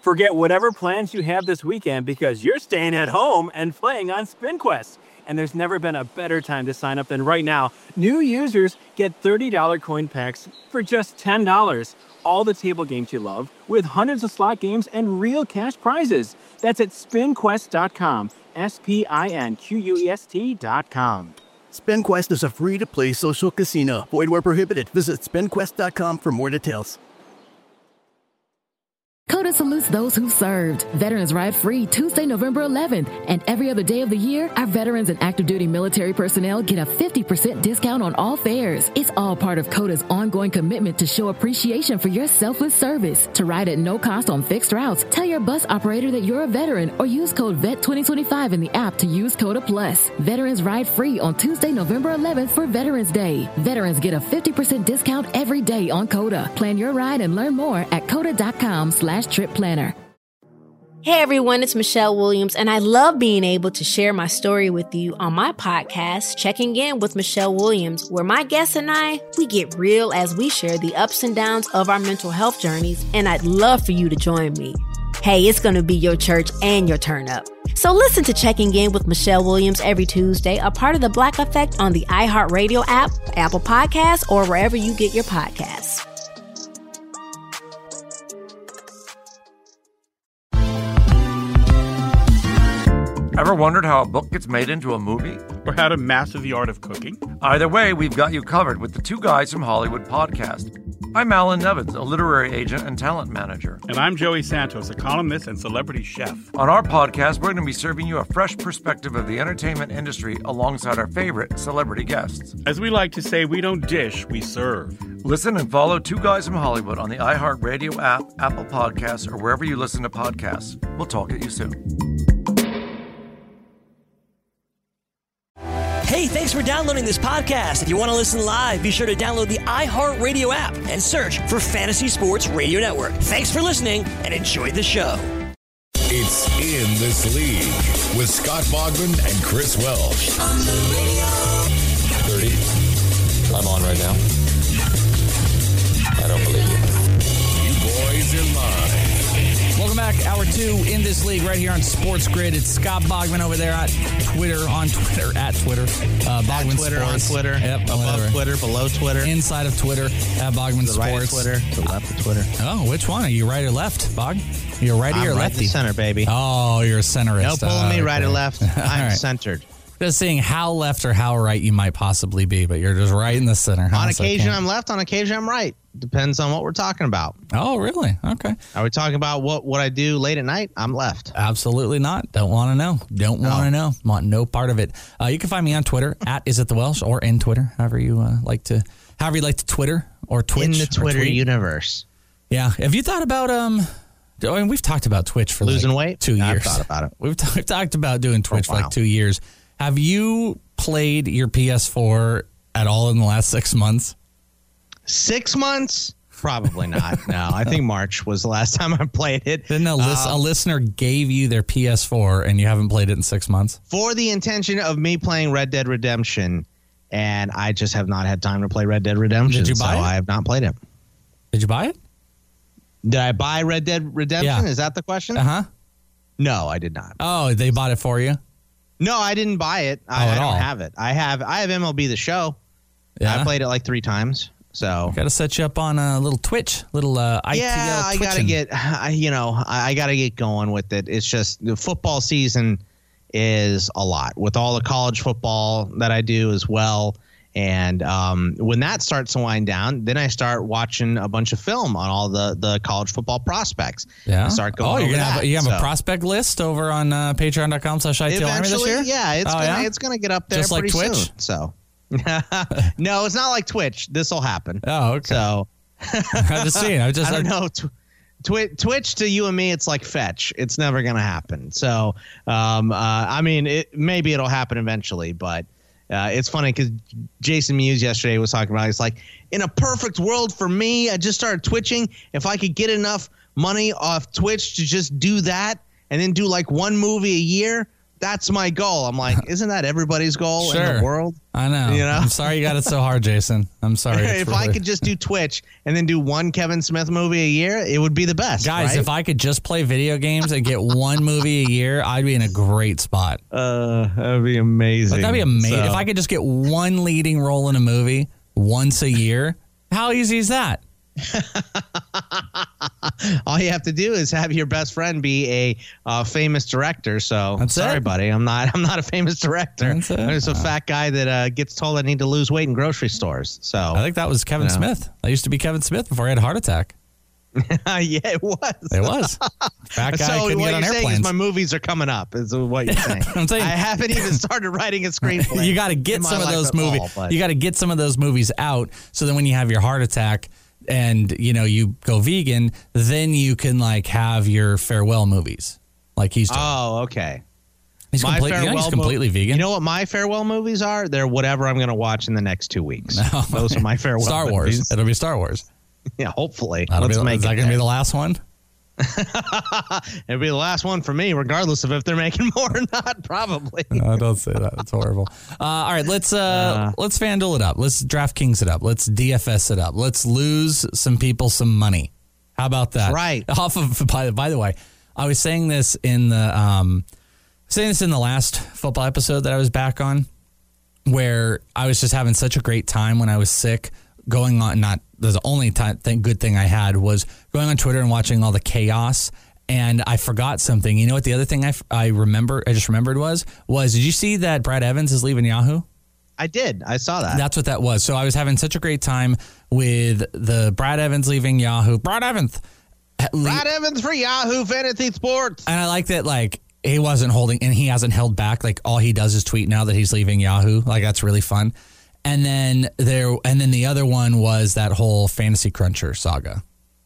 Forget whatever plans you have this weekend because you're staying at home and playing on SpinQuest. And there's never been a better time to sign up than right now. New users get $30 coin packs for just $10. All the table games you love with hundreds of slot games and real cash prizes. That's at spinquest.com. SPINQUEST.com. SpinQuest is a free-to-play social casino. Void where prohibited. Visit spinquest.com for more details. CODA salutes those who served. Veterans Ride Free Tuesday, November 11th. And every other day of the year, our veterans and active duty military personnel get a 50% discount on all fares. It's all part of CODA's ongoing commitment to show appreciation for your selfless service. To ride at no cost on fixed routes, tell your bus operator that you're a veteran or use code VET2025 in the app to use CODA Plus. Veterans Ride Free on Tuesday, November 11th for Veterans Day. Veterans get a 50% discount every day on CODA. Plan your ride and learn more at CODA.com/trip planner. Hey everyone, it's Michelle Williams, and I love being able to share my story with you on my podcast, Checking In with Michelle Williams, where my guests and we get real as we share the ups and downs of our mental health journeys, and I'd love for you to join me. Hey, it's going to be your church and your turn up. So listen to Checking In with Michelle Williams every Tuesday, a part of the Black Effect on the iHeartRadio app, Apple Podcasts, or wherever you get your podcasts. Ever wondered how a book gets made into a movie? Or how to master the art of cooking? Either way, we've got you covered with the Two Guys from Hollywood podcast. I'm Alan Nevins, a literary agent and talent manager. And I'm Joey Santos, a columnist and celebrity chef. On our podcast, we're going to be serving you a fresh perspective of the entertainment industry alongside our favorite celebrity guests. As we like to say, we don't dish, we serve. Listen and follow Two Guys from Hollywood on the iHeartRadio app, Apple Podcasts, or wherever you listen to podcasts. We'll talk at you soon. Hey, thanks for downloading this podcast. If you want to listen live, be sure to download the iHeartRadio app and search for Fantasy Sports Radio Network. Thanks for listening and enjoy the show. It's In This League with Scott Bogman and Chris Welsh. On the radio. 30. I'm on right now. I don't believe you. You boys are live. Welcome back. Hour 2 In This League right here on Sports Grid. It's Scott Bogman over there at Twitter, on Twitter, at Twitter. Bogman Twitter, Sports. on Twitter. Yep, above whatever. Twitter, below Twitter. Inside of Twitter, at Bogman to the Sports. right of Twitter, to the left of Twitter. Oh, which one? Are you right or left, Bog? You're righty or right lefty? to center, baby. Oh, you're a centerist. No pulling me right okay. or left. I'm right. centered. Just seeing how left or how right you might possibly be, but you're just right in the center. On occasion, I'm left. On occasion, I'm right. Depends on what we're talking about. Oh, really? Okay. Are we talking about what I do late at night? I'm left. Absolutely not. Don't want to know. Don't want to know. Want no part of it. You can find me on Twitter at Is It The Welsh or in Twitter, however you like to Twitter or Twitch. In the Twitter universe. Yeah. Have you thought about I mean, we've talked about Twitch for losing like weight. 2 years. I've thought about it. We've talked about doing Twitch for like 2 years. Have you played your PS4 at all in the last 6 months? 6 months? Probably not. No, I think March was the last time I played it. Then a listener gave you their PS4 and you haven't played it in 6 months? For the intention of me playing Red Dead Redemption, and I just have not had time to play Red Dead Redemption. Did you buy it? I have not played it. Did you buy it? Did I buy Red Dead Redemption? Yeah. Is that the question? Uh-huh. No, I did not. Oh, they bought it for you? No, I didn't buy it. I don't have it. I have MLB The Show. Yeah. I played it like 3 times. So got to set you up on a little Twitch, little ITL. Yeah, I got to get, I got to get going with it. It's just the football season is a lot with all the college football that I do as well. And when that starts to wind down, then I start watching a bunch of film on all the college football prospects. Yeah. I start going you have a prospect list over on patreon.com/ITLarmy this year? Yeah, it's gonna get up there just like Twitch? soon. So no, it's not like Twitch. This will happen. Oh, okay. So I'm just seeing. I don't know. Twitch to you and me, it's like fetch. It's never gonna happen. So I mean, maybe it'll happen eventually, but. It's funny because Jason Mewes yesterday was talking about, he's like, in a perfect world for me, I just started twitching. If I could get enough money off Twitch to just do that and then do like one movie a year, That's my goal. I'm like, isn't that everybody's goal in the world? I know. You know? I'm sorry you got it so hard, Jason. I'm sorry. If I could just do Twitch and then do one Kevin Smith movie a year, it would be the best. Guys, right? if I could just play video games and get one movie a year, I'd be in a great spot. That'd be amazing. That'd be amazing. So. If I could just get one leading role in a movie once a year, how easy is that? All you have to do is have your best friend be a famous director. So sorry, buddy, I'm not a famous director. I'm just a fat guy that gets told I need to lose weight in grocery stores. So I think that was Kevin Smith. That used to be Kevin Smith before he had a heart attack. Yeah, it was. It was. Fat guy so couldn't what get on you're saying airplanes. is my movies are coming up. Is what you're saying. I'm saying I haven't even started writing a screenplay. You got to get some of those movies. You got to get some of those movies out, so then when you have your heart attack and you go vegan, then you can like have your farewell movies, like he's doing. Oh, okay. He's completely vegan. You know what my farewell movies are? They're whatever I'm going to watch in the next 2 weeks. No. Those are my farewell Star Wars. movies. It'll be Star Wars. Yeah, hopefully. Is that going to be the last one? It'll be the last one for me, regardless of if they're making more or not. Probably. No, don't say that. It's horrible. All right, let's FanDuel it up. Let's DraftKings it up. Let's DFS it up. Let's lose some people some money. How about that? Right. Off of by the way, I was saying this in the last football episode that I was back on, where I was just having such a great time when I was sick. Going on, the only good thing I had was going on Twitter and watching all the chaos. And I forgot something. You know what? The other thing I just remembered was did you see that Brad Evans is leaving Yahoo? I did. I saw that. That's what that was. So I was having such a great time with the Brad Evans leaving Yahoo. Brad Evans for Yahoo Fantasy Sports. And I like that, like, he wasn't holding, and he hasn't held back. Like, all he does is tweet now that he's leaving Yahoo. Like, that's really fun. And then the other one was that whole Fantasy Cruncher saga.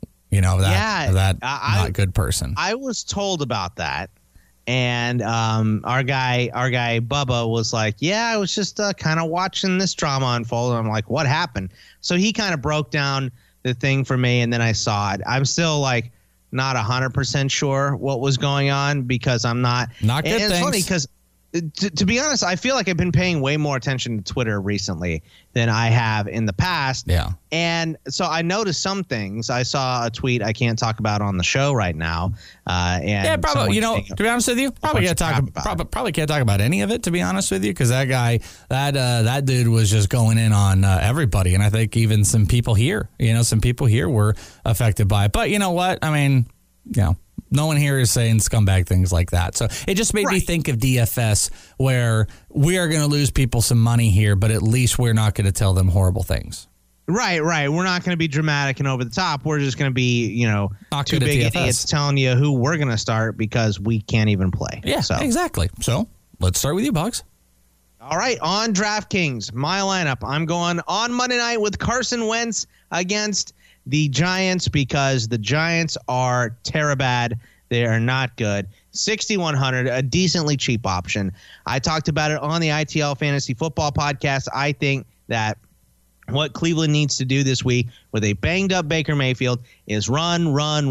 Not good person. I was told about that, and our guy Bubba was like, "Yeah, I was just kind of watching this drama unfold." And I'm like, "What happened?" So he kind of broke down the thing for me, and then I saw it. I'm still like not 100% sure what was going on because I'm not good. And things. it's funny because. To be honest, I feel like I've been paying way more attention to Twitter recently than I have in the past. Yeah. And so I noticed some things. I saw a tweet I can't talk about on the show right now. Probably. To be honest with you, probably can't talk about any of it. To be honest with you, because that guy, that dude was just going in on everybody, and I think even some people here, were affected by it. But you know what? I mean, no one here is saying scumbag things like that. So it just made me think of DFS, where we are going to lose people some money here, but at least we're not going to tell them horrible things. Right. We're not going to be dramatic and over the top. We're just going to be, not two big idiots telling you who we're going to start because we can't even play. Yeah, exactly. So let's start with you, Bugs. All right. On DraftKings, my lineup, I'm going on Monday night with Carson Wentz against the Giants because the Giants are terribad. They are not good. 6,100, a decently cheap option. I talked about it on the ITL Fantasy Football Podcast. I think that what Cleveland needs to do this week with a banged-up Baker Mayfield is run.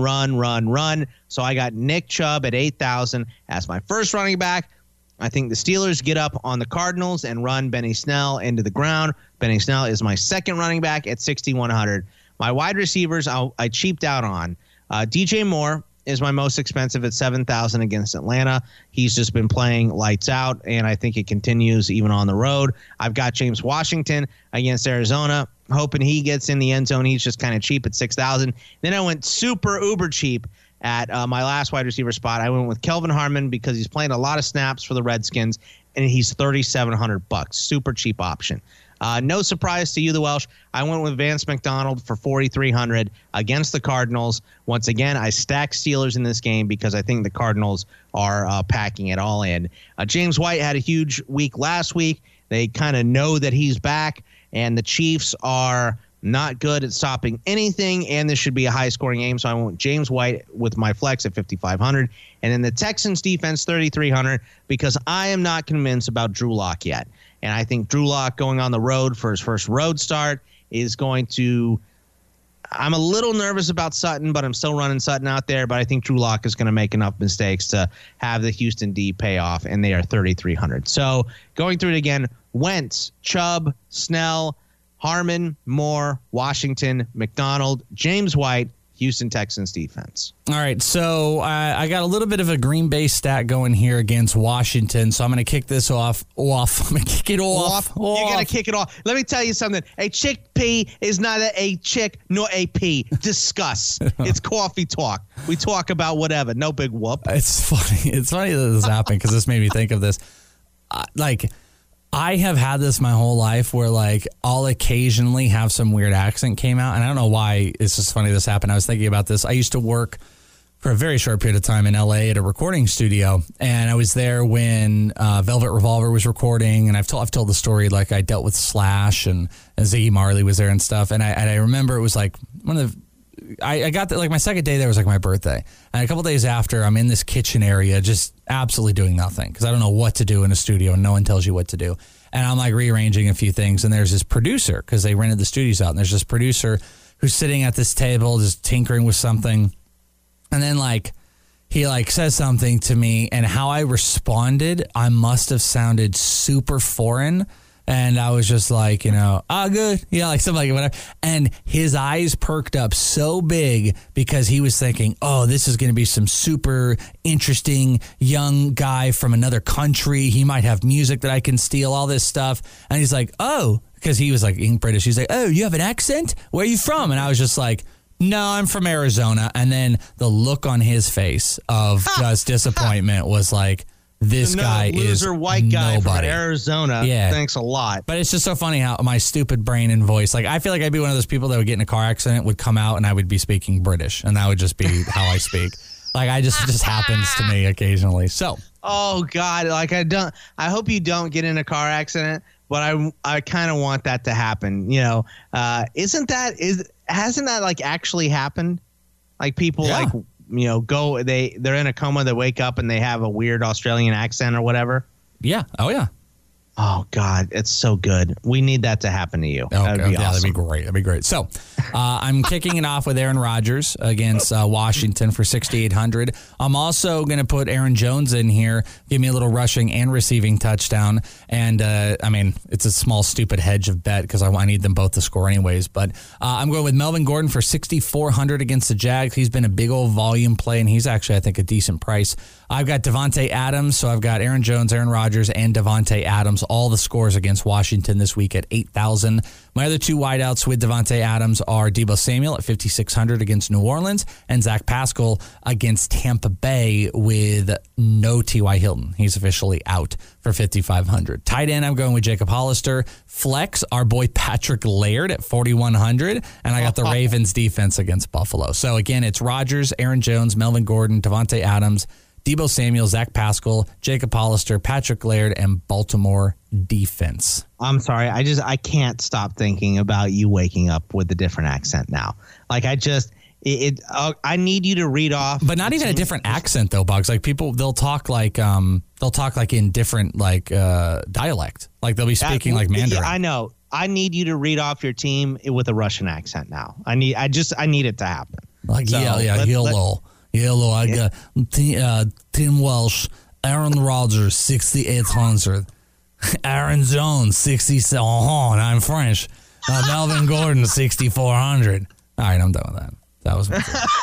So I got Nick Chubb at 8,000 as my first running back. I think the Steelers get up on the Cardinals and run Benny Snell into the ground. Benny Snell is my second running back at 6,100. My wide receivers, I cheaped out on. DJ Moore is my most expensive at 7,000 against Atlanta. He's just been playing lights out, and I think it continues even on the road. I've got James Washington against Arizona, hoping he gets in the end zone. He's just kind of cheap at 6,000. Then I went super uber cheap at my last wide receiver spot. I went with Kelvin Harmon because he's playing a lot of snaps for the Redskins, and he's $3,700. Super cheap option. No surprise to you, the Welsh. I went with Vance McDonald for 4,300 against the Cardinals. Once again, I stacked Steelers in this game because I think the Cardinals are packing it all in. James White had a huge week last week. They kind of know that he's back, and the Chiefs are not good at stopping anything, and this should be a high-scoring game. So I went James White with my flex at 5,500. And then the Texans defense, 3,300, because I am not convinced about Drew Lock yet. And I think Drew Lock going on the road for his first road start is going to I'm a little nervous about Sutton, but I'm still running Sutton out there. But I think Drew Lock is going to make enough mistakes to have the Houston D pay off, and they are 3,300. So going through it again, Wentz, Chubb, Snell, Harmon, Moore, Washington, McDonald, James White, Houston Texans defense. All right, so I got a little bit of a Green Bay stat going here against Washington, so I'm going to kick this off. I'm going to kick it off. You're going to kick it off. Let me tell you something. A chickpea is neither a chick nor a pea. Discuss. It's coffee talk. We talk about whatever. No big whoop. It's funny. It's funny that this happened because this made me think of this. I have had this my whole life where, like, I'll occasionally have some weird accent came out. And I don't know why it's just funny this happened. I was thinking about this. I used to work for a very short period of time in L.A. at a recording studio. And I was there when Velvet Revolver was recording. And I've told the story, like, I dealt with Slash and Ziggy Marley was there and stuff. And I remember it was, like, one of the... I got like my second day there was like my birthday. And a couple days after, I'm in this kitchen area just absolutely doing nothing because I don't know what to do in a studio and no one tells you what to do. And I'm like rearranging a few things. And there's this producer because they rented the studios out. And there's this producer who's sitting at this table just tinkering with something. And then like he like says something to me and how I responded, I must have sounded super foreign. And I was just like, good. Yeah, like something like whatever. And his eyes perked up so big because he was thinking, oh, this is going to be some super interesting young guy from another country. He might have music that I can steal, all this stuff. And he's like, oh, because he was like being British. He's like, oh, you have an accent? Where are you from? And I was just like, no, I'm from Arizona. And then the look on his face of just disappointment was like, this guy loser is white guy nobody. from Arizona. Yeah. Thanks a lot. But it's just so funny how my stupid brain and voice, like I feel like I'd be one of those people that would get in a car accident, would come out and I would be speaking British and that would just be how I speak. Like it just happens to me occasionally. So. Oh God. Like I hope you don't get in a car accident, but I kind of want that to happen. Hasn't that like actually happened? Like people like, they're in a coma, they wake up and they have a weird Australian accent or whatever. Yeah. Oh, yeah. Oh, God, it's so good. We need that to happen to you. Okay. That'd be awesome. That'd be great. That'd be great. So I'm kicking it off with Aaron Rodgers against Washington for 6,800. I'm also going to put Aaron Jones in here, give me a little rushing and receiving touchdown. And, it's a small, stupid hedge of bet because I need them both to score anyways. But I'm going with Melvin Gordon for 6,400 against the Jags. He's been a big old volume play, and he's actually, I think, a decent price. I've got Devontae Adams, so I've got Aaron Jones, Aaron Rodgers, and Devontae Adams. All the scores against Washington this week at 8,000. My other two wideouts with Devontae Adams are Deebo Samuel at 5,600 against New Orleans and Zach Pascal against Tampa Bay with no T.Y. Hilton. He's officially out for 5,500. Tight end, I'm going with Jacob Hollister. Flex, our boy Patrick Laird at 4,100. And I got the Ravens defense against Buffalo. So again, it's Rodgers, Aaron Jones, Melvin Gordon, Devontae Adams, Deebo Samuel, Zach Pascal, Jacob Hollister, Patrick Laird, and Baltimore defense. I'm sorry. I can't stop thinking about you waking up with a different accent now. Like I need you to read off. But not even a different accent though, Bugs. Like people, they'll talk like in different dialect. Like they'll be speaking like Mandarin. I know. I need you to read off your team with a Russian accent now. I need it to happen. Like Hello, I got Tim Welsh, Aaron Rodgers, 6,800. Aaron Jones, 67. And I'm French. Melvin Gordon, 6,400. All right, I'm done with that. That was my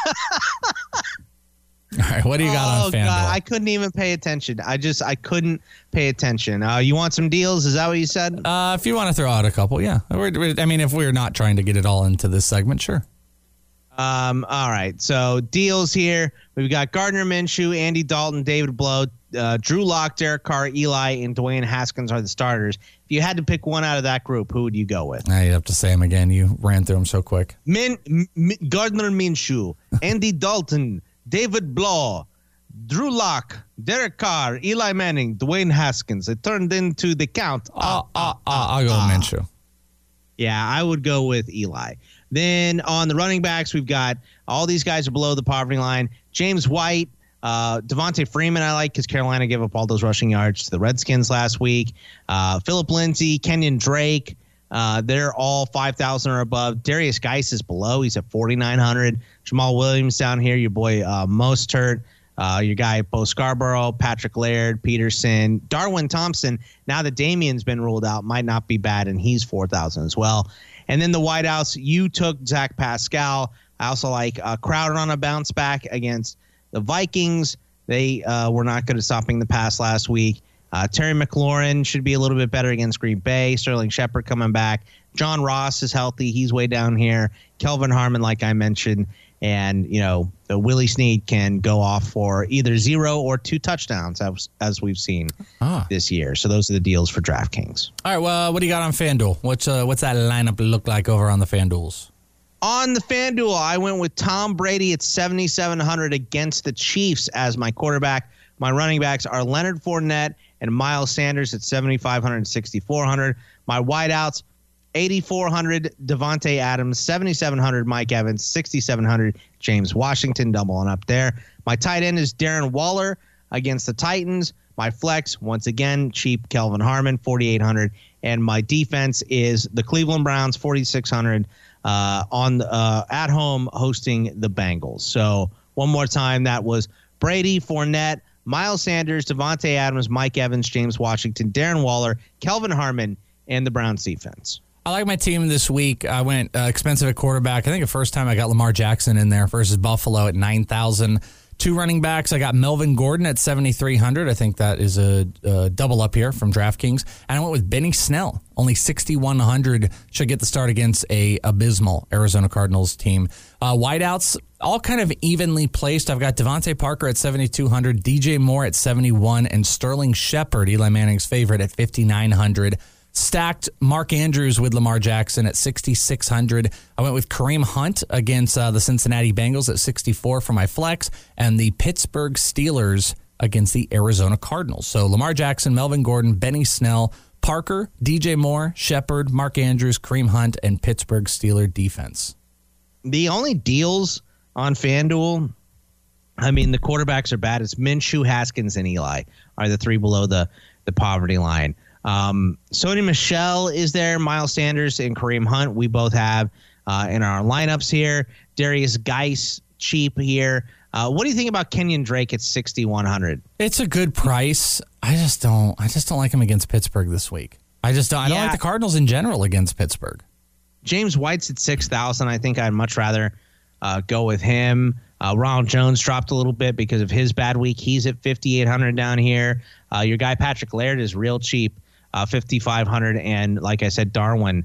All right, what do you got on FanDuel? God, I couldn't even pay attention. I couldn't pay attention. You want some deals? Is that what you said? If you want to throw out a couple, yeah. If we're not trying to get it all into this segment, sure. All right. So deals here. We've got Gardner Minshew, Andy Dalton, David Blow, Drew Lock, Derek Carr, Eli, and Dwayne Haskins are the starters. If you had to pick one out of that group, who would you go with? You'd have to say them again. You ran through them so quick. Gardner Minshew, Andy Dalton, David Blow, Drew Lock, Derek Carr, Eli Manning, Dwayne Haskins. It turned into the count. I'll go Minshew. Yeah, I would go with Eli. Then on the running backs, we've got all these guys are below the poverty line. James White, Devontae Freeman I like because Carolina gave up all those rushing yards to the Redskins last week. Phillip Lindsay, Kenyon Drake, They're all 5,000 or above. Darius Geis is below. He's at 4,900. Jamal Williams down here. Your boy Mostert. Your guy Bo Scarborough, Patrick Laird, Peterson, Darwin Thompson. Now that Damien's been ruled out, might not be bad, and he's 4,000 as well. And then the wideouts, you took Zach Pascal. I also like Crowder on a bounce back against the Vikings. They were not good at stopping the pass last week. Terry McLaurin should be a little bit better against Green Bay. Sterling Shepard coming back. John Ross is healthy. He's way down here. Kelvin Harmon, like I mentioned. And, the Willie Snead can go off for either 0 or 2 touchdowns, as we've seen this year. So those are the deals for DraftKings. All right, well, what do you got on FanDuel? What's that lineup look like over on the FanDuels? On the FanDuel, I went with Tom Brady at 7,700 against the Chiefs as my quarterback. My running backs are Leonard Fournette and Miles Sanders at 7,500 and 6,400. My wideouts, 8,400 Devontae Adams, 7,700 Mike Evans, 6,700 James Washington, doubling up there. My tight end is Darren Waller against the Titans. My flex, once again, cheap Kelvin Harmon, 4,800. And my defense is the Cleveland Browns, 4,600 at home hosting the Bengals. So one more time, that was Brady, Fournette, Miles Sanders, Devontae Adams, Mike Evans, James Washington, Darren Waller, Kelvin Harmon, and the Browns defense. I like my team this week. I went expensive at quarterback. I think the first time I got Lamar Jackson in there versus Buffalo at 9,000. 2 running backs. I got Melvin Gordon at 7,300. I think that is a double up here from DraftKings. And I went with Benny Snell. Only 6,100 should get the start against a abysmal Arizona Cardinals team. Wideouts, all kind of evenly placed. I've got Devontae Parker at 7,200, DJ Moore at 71, and Sterling Shepard, Eli Manning's favorite, at 5,900. Stacked Mark Andrews with Lamar Jackson at 6,600. I went with Kareem Hunt against the Cincinnati Bengals at 64 for my flex, and the Pittsburgh Steelers against the Arizona Cardinals. So Lamar Jackson, Melvin Gordon, Benny Snell, Parker, DJ Moore, Shepard, Mark Andrews, Kareem Hunt, and Pittsburgh Steeler defense. The only deals on FanDuel, the quarterbacks are bad. It's Minshew, Haskins, and Eli are the 3 below the poverty line. Sony Michel is there, Miles Sanders and Kareem Hunt. We both have in our lineups here. Darius Geis, cheap here. What do you think about Kenyon Drake at 6,100? It's a good price. I just don't like him against Pittsburgh this week. I don't like the Cardinals in general against Pittsburgh. James White's at 6,000. I think I'd much rather go with him. Ronald Jones dropped a little bit because of his bad week. He's at 5,800 down here. Your guy Patrick Laird is real cheap, 5,500, and like I said, Darwin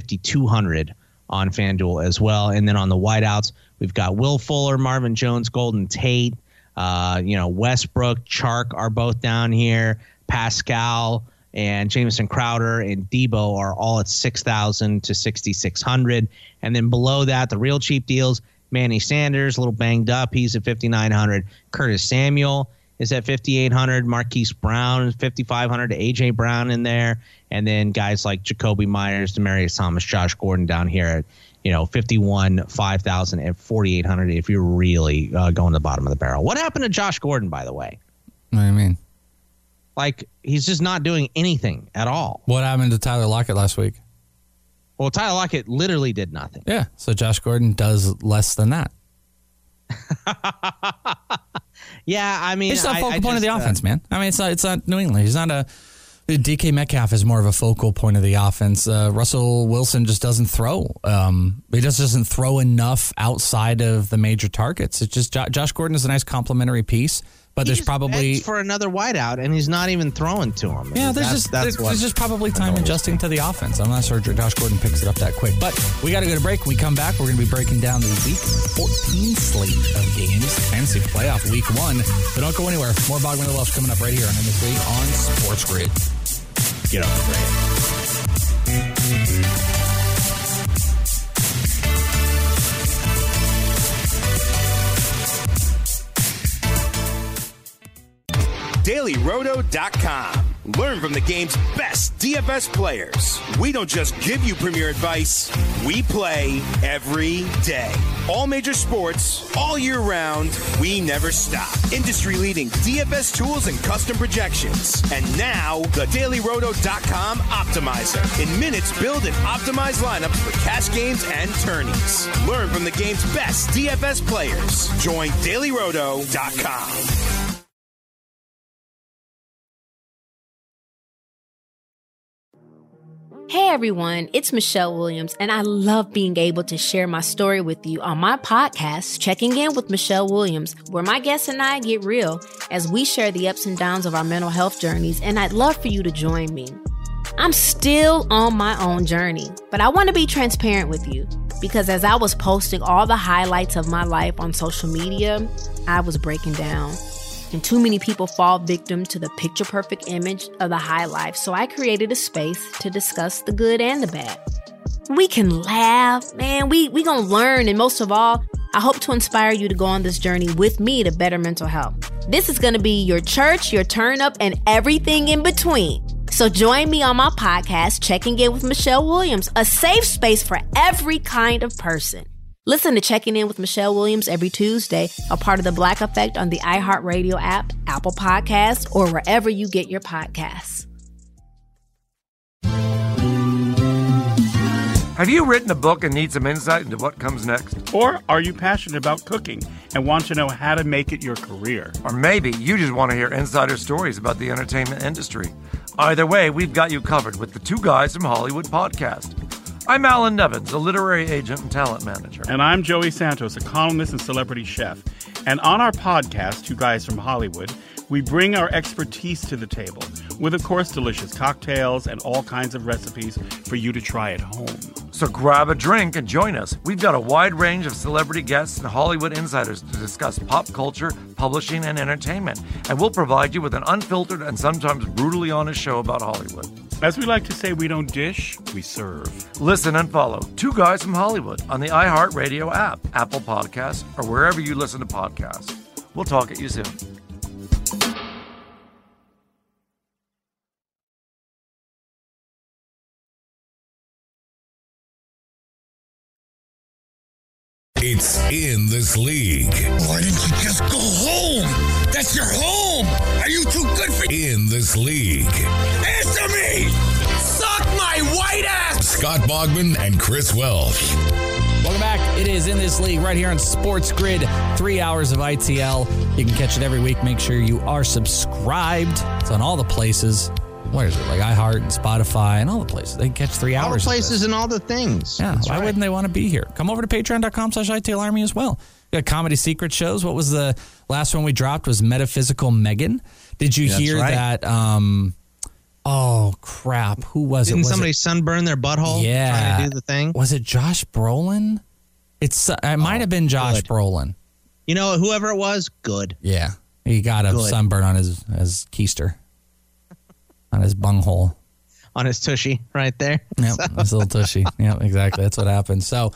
5,200 on FanDuel as well. And then on the wideouts, we've got Will Fuller, Marvin Jones, Golden Tate, Westbrook, Chark are both down here. Pascal and Jamison Crowder and Debo are all at 6,000 to 6,600. And then below that, the real cheap deals, Manny Sanders, a little banged up. He's at 5,900. Curtis Samuel is at 5,800. Marquise Brown is 5,500. AJ Brown in there. And then guys like Jacoby Myers, Demaryius Thomas, Josh Gordon down here at 51, 5,000 and 4,800 if you're really going to the bottom of the barrel. What happened to Josh Gordon, by the way? What do you mean? Like, he's just not doing anything at all. What happened to Tyler Lockett last week? Well, Tyler Lockett literally did nothing. Yeah, so Josh Gordon does less than that. Yeah, it's not a focal point of the offense, man. It's not New England. He's not DK Metcalf is more of a focal point of the offense. Russell Wilson just doesn't throw. He just doesn't throw enough outside of the major targets. It's just Josh Gordon is a nice complementary piece, but there's probably for another wideout, and he's not even throwing to him. Yeah, there's just probably time adjusting to the offense. I'm not sure Josh Gordon picks it up that quick. But we got to go to break. When we come back, we're going to be breaking down the Week 14 slate of games, fantasy playoff Week 1. So don't go anywhere. More Bogman and Welsh coming up right here on this week on Sports Grid. Get off the DailyRoto.com. Learn from the game's best DFS players. We don't just give you premier advice, we play every day. All major sports, all year round, we never stop. Industry-leading DFS tools and custom projections. And now, the DailyRoto.com Optimizer. In minutes, build and optimize lineups for cash games and tourneys. Learn from the game's best DFS players. Join DailyRoto.com. Hey everyone, it's Michelle Williams, and I love being able to share my story with you on my podcast, Checking In with Michelle Williams, where my guests and I get real as we share the ups and downs of our mental health journeys, and I'd love for you to join me. I'm still on my own journey, but I want to be transparent with you because as I was posting all the highlights of my life on social media, I was breaking down. And too many people fall victim to the picture-perfect image of the high life, so I created a space to discuss the good and the bad. We can laugh, man, we gonna learn, and most of all, I hope to inspire you to go on this journey with me to better mental health. This is gonna be your church, your turn-up, and everything in between. So join me on my podcast, Checking In with Michelle Williams, a safe space for every kind of person. Listen to Checking In with Michelle Williams every Tuesday, a part of the Black Effect on the iHeartRadio app, Apple Podcasts, or wherever you get your podcasts. Have you written a book and need some insight into what comes next? Or are you passionate about cooking and want to know how to make it your career? Or maybe you just want to hear insider stories about the entertainment industry. Either way, we've got you covered with the Two Guys from Hollywood podcast. I'm Alan Nevins, a literary agent and talent manager. And I'm Joey Santos, a columnist and celebrity chef. And on our podcast, Two Guys from Hollywood, we bring our expertise to the table with, of course, delicious cocktails and all kinds of recipes for you to try at home. So grab a drink and join us. We've got a wide range of celebrity guests and Hollywood insiders to discuss pop culture, publishing, and entertainment. And we'll provide you with an unfiltered and sometimes brutally honest show about Hollywood. As we like to say, we don't dish, we serve. Listen and follow Two Guys from Hollywood on the iHeartRadio app, Apple Podcasts, or wherever you listen to podcasts. We'll talk at you soon. It's In This League. Why didn't you just go home? That's your home. Are you too good for... In This League. Answer me! Suck my white ass! Scott Bogman and Chris Welsh. Welcome back. It is In This League right here on Sports Grid. 3 hours of ITL. You can catch it every week. Make sure you are subscribed. It's on all the places. Where is it? Like iHeart and Spotify and all the places. They can catch 3 hours. All the places and all the things. Yeah. That's why right. wouldn't they want to be here? Come over to patreon.com/ITL Army as well. We got Comedy Secret shows. What was the last one we dropped? Was Metaphysical Megan. Did you hear that? Oh, crap. Who was it? Didn't somebody sunburn their butthole trying to do the thing? Was it Josh Brolin? It might have been Josh Brolin. You know, whoever it was, good. Yeah. He got a sunburn on his keister. On his bunghole. On his tushy right there. Yep, his little tushy. Yep, exactly. That's what happened. So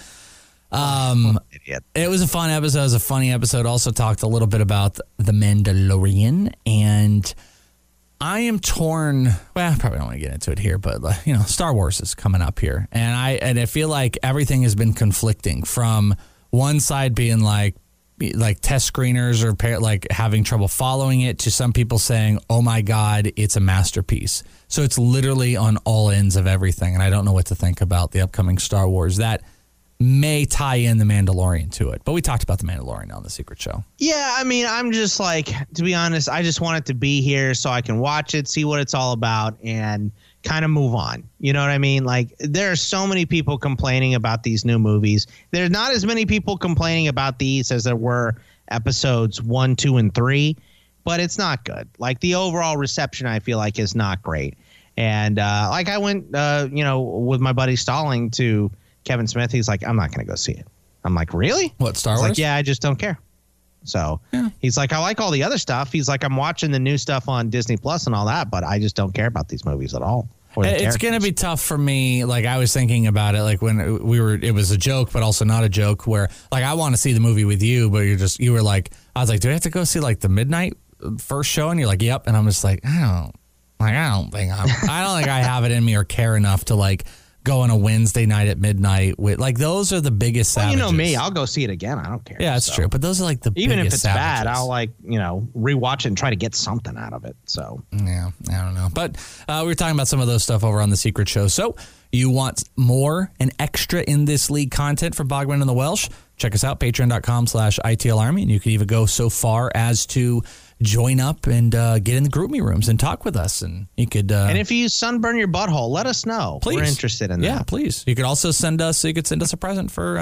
it was a fun episode. It was a funny episode. Also talked a little bit about The Mandalorian. And I am torn. Well, I probably don't want to get into it here, but Star Wars is coming up here. And I feel like everything has been conflicting from one side being like test screeners or like having trouble following it to some people saying, oh my God, it's a masterpiece. So it's literally on all ends of everything. And I don't know what to think about the upcoming Star Wars that may tie in The Mandalorian to it. But we talked about The Mandalorian on The Secret Show. Yeah, I mean, I'm just like, to be honest, I just want it to be here so I can watch it, see what it's all about, and kind of move on. You know what I mean? Like, there are so many people complaining about these new movies. There's not as many people complaining about these as there were episodes 1, 2, and 3, but it's not good. Like, the overall reception, I feel like, is not great. And like, I went, with my buddy Stalling to Kevin Smith. He's like, I'm not going to go see it. I'm like, really? What, Star Wars? Like, yeah, I just don't care. So he's like, I like all the other stuff. He's like, I'm watching the new stuff on Disney Plus and all that, but I just don't care about these movies at all. It's going to be tough for me. Like, I was thinking about it, like when it was a joke, but also not a joke, where like, I want to see the movie with you, but you were like, I was like, do we have to go see like the midnight first show? And you're like, yep. And I'm just like, I don't Like, I don't think I have it in me or care enough to like go on a Wednesday night at midnight with like those are the biggest savages. You know me, I'll go see it again. I don't care. Yeah, that's true. But those are like the even biggest if it's savages. bad, I'll like rewatch it and try to get something out of it. So yeah, I don't know. But we were talking about some of those stuff over on The Secret Show. So you want more and extra in this league content from Bogman and the Welsh? Check us out, patreon.com/ITL Army. And you can even go so far as to join up and get in the group me rooms and talk with us. And you could. And if you sunburn your butthole, let us know. Please. We're interested in that. Yeah, please. You could also send us a present for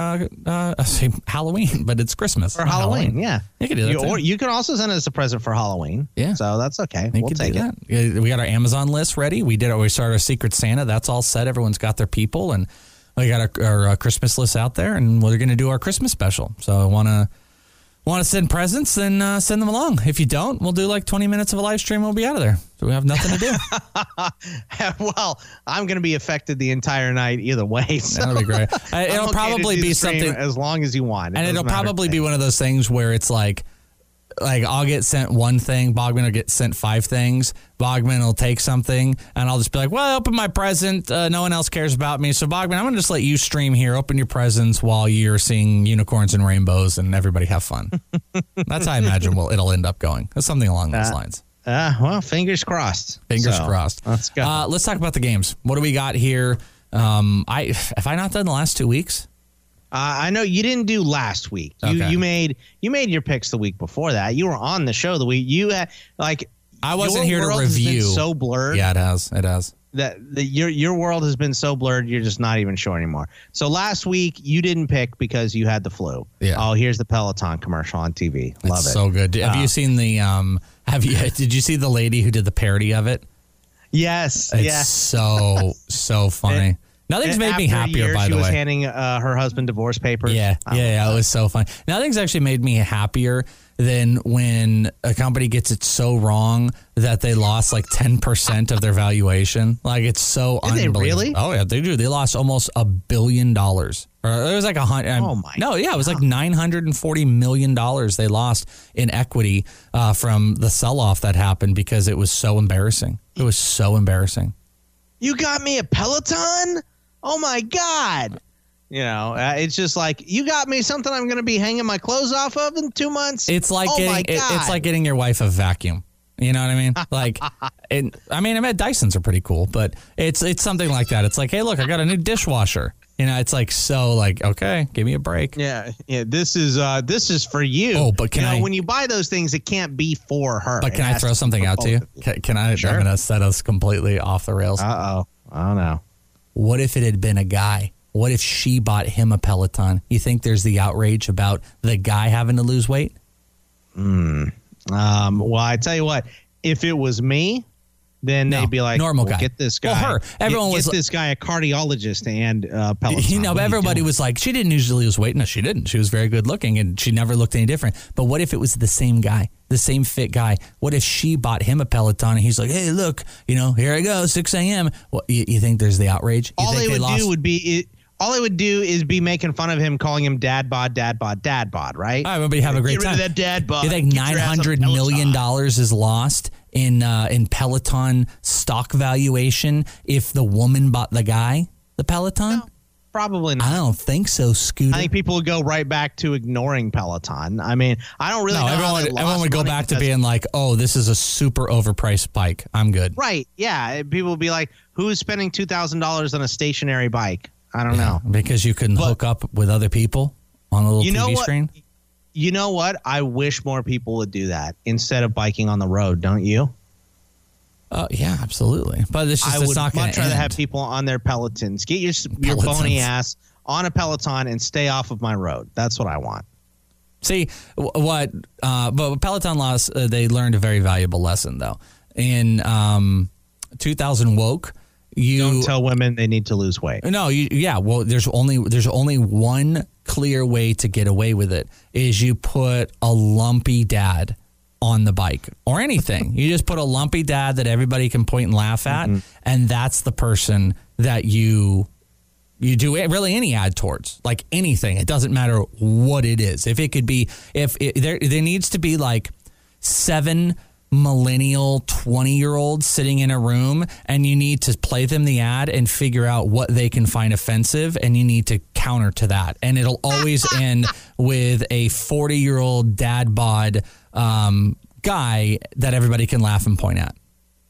Halloween, but it's Christmas. For Halloween, yeah. You could do that. Or you can also send us a present for Halloween. Yeah. So that's okay. You we'll take it. That. We got our Amazon list ready. We started our Secret Santa. That's all set. Everyone's got their people. And we got our Christmas list out there. And we're going to do our Christmas special. So I want to send presents, then send them along. If you don't, we'll do like 20 minutes of a live stream. We'll be out of there. So we have nothing to do. Well, I'm going to be affected the entire night either way. So that'll be great. It'll probably be something as long as you want. And it'll probably be one of those things where it's like I'll get sent one thing, Bogman will get sent 5 things. Bogman will take something, and I'll just be like, well, I opened my present. No one else cares about me. So, Bogman, I'm going to just let you stream here. Open your presents while you're seeing unicorns and rainbows, and everybody have fun. That's how I imagine it'll end up going. It's something along those lines. Well, fingers crossed. Fingers crossed. Let's go. Let's talk about the games. What do we got here? Have I not done the last 2 weeks? I know you didn't do last week. You made your picks the week before that. You were on the show the week. You had I wasn't here to review. Has been so blurred. Yeah, it has. It has. That your world has been so blurred. You're just not even sure anymore. So last week you didn't pick because you had the flu. Yeah. Oh, here's the Peloton commercial on TV. Love it. So good. Have you seen the? Did you see the lady who did the parody of it? Yes. It's so funny. Nothing's made me happier, by the way. She was handing her husband divorce papers. Yeah, it was so fun. Nothing's actually made me happier than when a company gets it so wrong that they lost like 10% of their valuation. Like, it's so unbelievable. They really? Oh, yeah, they do. They lost almost $1 billion. Or it was like it was like $940 million they lost in equity from the sell-off that happened because it was so embarrassing. It was so embarrassing. You got me a Peloton? Oh, my God. It's just like, you got me something I'm going to be hanging my clothes off of in 2 months. It's like it's like getting your wife a vacuum. You know what I mean? Like, I bet Dysons are pretty cool, but it's something like that. It's like, hey, look, I got a new dishwasher. It's like, so like, okay, give me a break. Yeah. This is for you. Oh, but when you buy those things, it can't be for her. But can I throw something out to you? Can I? Sure. I'm going to set us completely off the rails. Uh-oh. I don't know. What if it had been a guy? What if she bought him a Peloton? You think there's the outrage about the guy having to lose weight? Well, I tell you what, if it was me, then they'd be like, normal guy. Get this guy. Well, everyone get this guy a cardiologist and Peloton. But everybody was like, she didn't usually lose weight. No, she didn't. She was very good looking and she never looked any different. But what if it was the same guy, the same fit guy? What if she bought him a Peloton and he's like, hey, look, here I go, 6 a.m. Well, you think there's the outrage? All they would do is be making fun of him, calling him dad bod, right? Everybody have a great time. Get rid of that dad bod. You think $900 million is lost in Peloton stock valuation if the woman bought the guy the Peloton? No, probably not. I don't think so, Scooter. I think people would go right back to ignoring Peloton. I mean, I don't really know. Everyone would go back to being like, oh, this is a super overpriced bike. I'm good. Right. Yeah. People would be like, who's spending $2,000 on a stationary bike? I don't know. Because you can hook up with other people on a little TV screen? You know what? I wish more people would do that instead of biking on the road, don't you? Yeah, absolutely. But it's just, I would it's not much rather have people on their Pelotons. Get your bony ass on a Peloton and stay off of my road. That's what I want. See, but Peloton lost, they learned a very valuable lesson, though. In 2000 Woke, don't tell women they need to lose weight. No, well, there's only one clear way to get away with it is you put a lumpy dad on the bike or anything. You just put a lumpy dad that everybody can point and laugh at, and that's the person that you do really any ad towards, like anything. It doesn't matter what it is. If it could be, there needs to be like 7 millennial 20-year-old sitting in a room, and you need to play them the ad and figure out what they can find offensive, and you need to counter to that. And it'll always end with a 40-year-old dad bod guy that everybody can laugh and point at.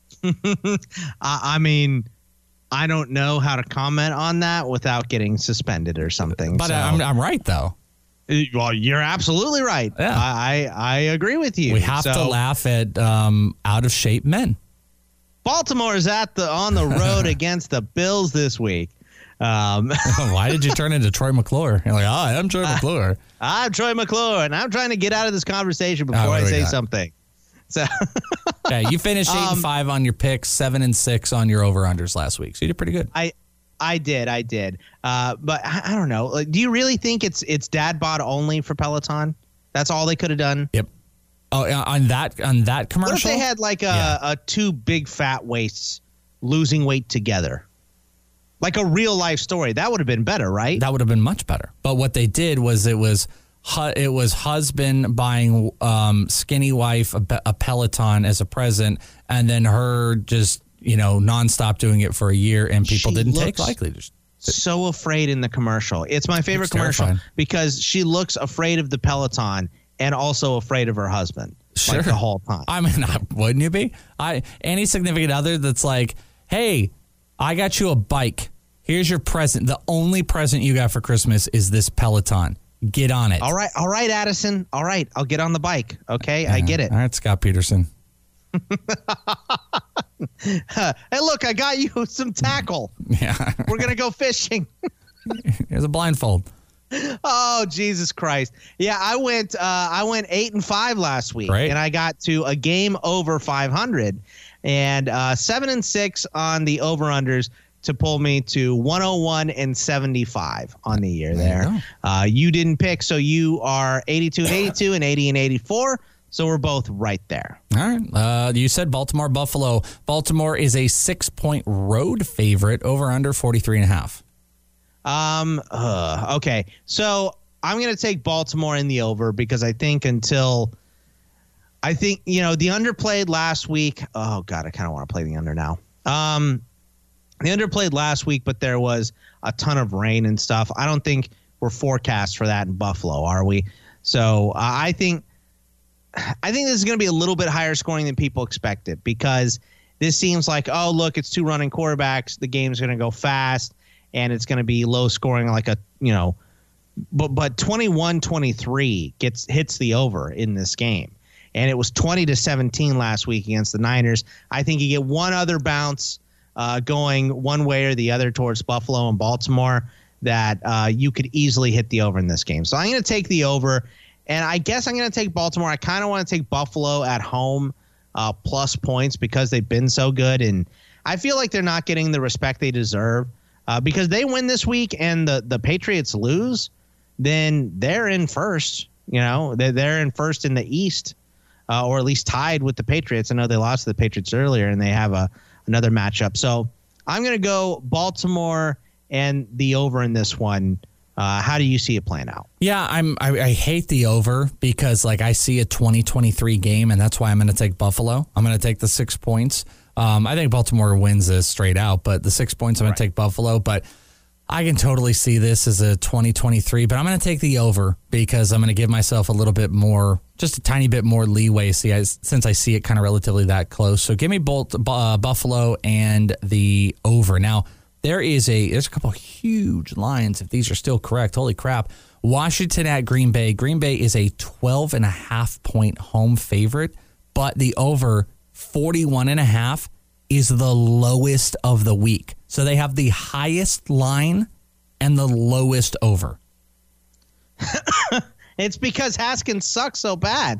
I mean, I don't know how to comment on that without getting suspended or something. But I'm right, though. Well, you're absolutely right. Yeah. I agree with you. We have to laugh at out of shape men. Baltimore is on the road against the Bills this week. Why did you turn into Troy McClure? You're like, I'm Troy McClure. I'm Troy McClure, and I'm trying to get out of this conversation before I say something. So, okay, you finished 8-5 on your picks, 7-6 on your over-unders last week. So you did pretty good. I did. But I don't know. Like, do you really think it's dad bod only for Peloton? That's all they could have done? Yep. Oh, on that commercial? What if they had like a two big fat waists losing weight together? Like a real life story. That would have been better, right? That would have been much better. But what they did was it was husband buying skinny wife a Peloton as a present, and then her just nonstop doing it for a year, and people didn't take likely. So afraid in the commercial. It's my favorite commercial because she looks afraid of the Peloton and also afraid of her husband. Sure. Like the whole time. I mean, wouldn't you be? Any significant other that's like, hey, I got you a bike. Here's your present. The only present you got for Christmas is this Peloton. Get on it. All right, Addison. All right, I'll get on the bike. Okay, I get it. All right, Scott Peterson. Hey, look, I got you some tackle. Yeah. We're going to go fishing. Here's a blindfold. Oh, Jesus Christ. Yeah, I went 8-5 last week. Right. And I got to a game over 500 and 7-6 on the over-unders to pull me to 101-75 on the year there. You didn't pick, so you are 82-82 and 80-84. So we're both right there. All right. You said Baltimore, Buffalo. Baltimore is a 6-point road favorite, over under 43.5. Okay. So I'm going to take Baltimore in the over because I think the under played last week. Oh God, I kind of want to play the under now. The under played last week, but there was a ton of rain and stuff. I don't think we're forecast for that in Buffalo, are we? So I think this is going to be a little bit higher scoring than people expected because this seems like, oh, look, it's two running quarterbacks. The game's going to go fast and it's going to be low scoring but 21-23 hits the over in this game. And it was 20-17 last week against the Niners. I think you get one other bounce going one way or the other towards Buffalo and Baltimore that you could easily hit the over in this game. So I'm going to take the over. And I guess I'm going to take Baltimore. I kind of want to take Buffalo at home plus points because they've been so good. And I feel like they're not getting the respect they deserve because they win this week and the Patriots lose, then they're in first. They're in first in the East or at least tied with the Patriots. I know they lost to the Patriots earlier and they have another matchup. So I'm going to go Baltimore and the over in this one. How do you see it playing out? Yeah, I hate the over because I see a 2023 game, and that's why I'm going to take Buffalo. I'm going to take the 6 points. I think Baltimore wins this straight out, but the 6 points, I'm going to take Buffalo. But I can totally see this as a 2023, but I'm going to take the over because I'm going to give myself a little bit more, just a tiny bit more leeway since I see it kind of relatively that close. So give me both Buffalo and the over. Now, there's a couple huge lines if these are still correct. Holy crap. Washington at Green Bay. Green Bay is a 12.5-point home favorite, but the over 41.5 is the lowest of the week. So they have the highest line and the lowest over. It's because Haskins sucks so bad.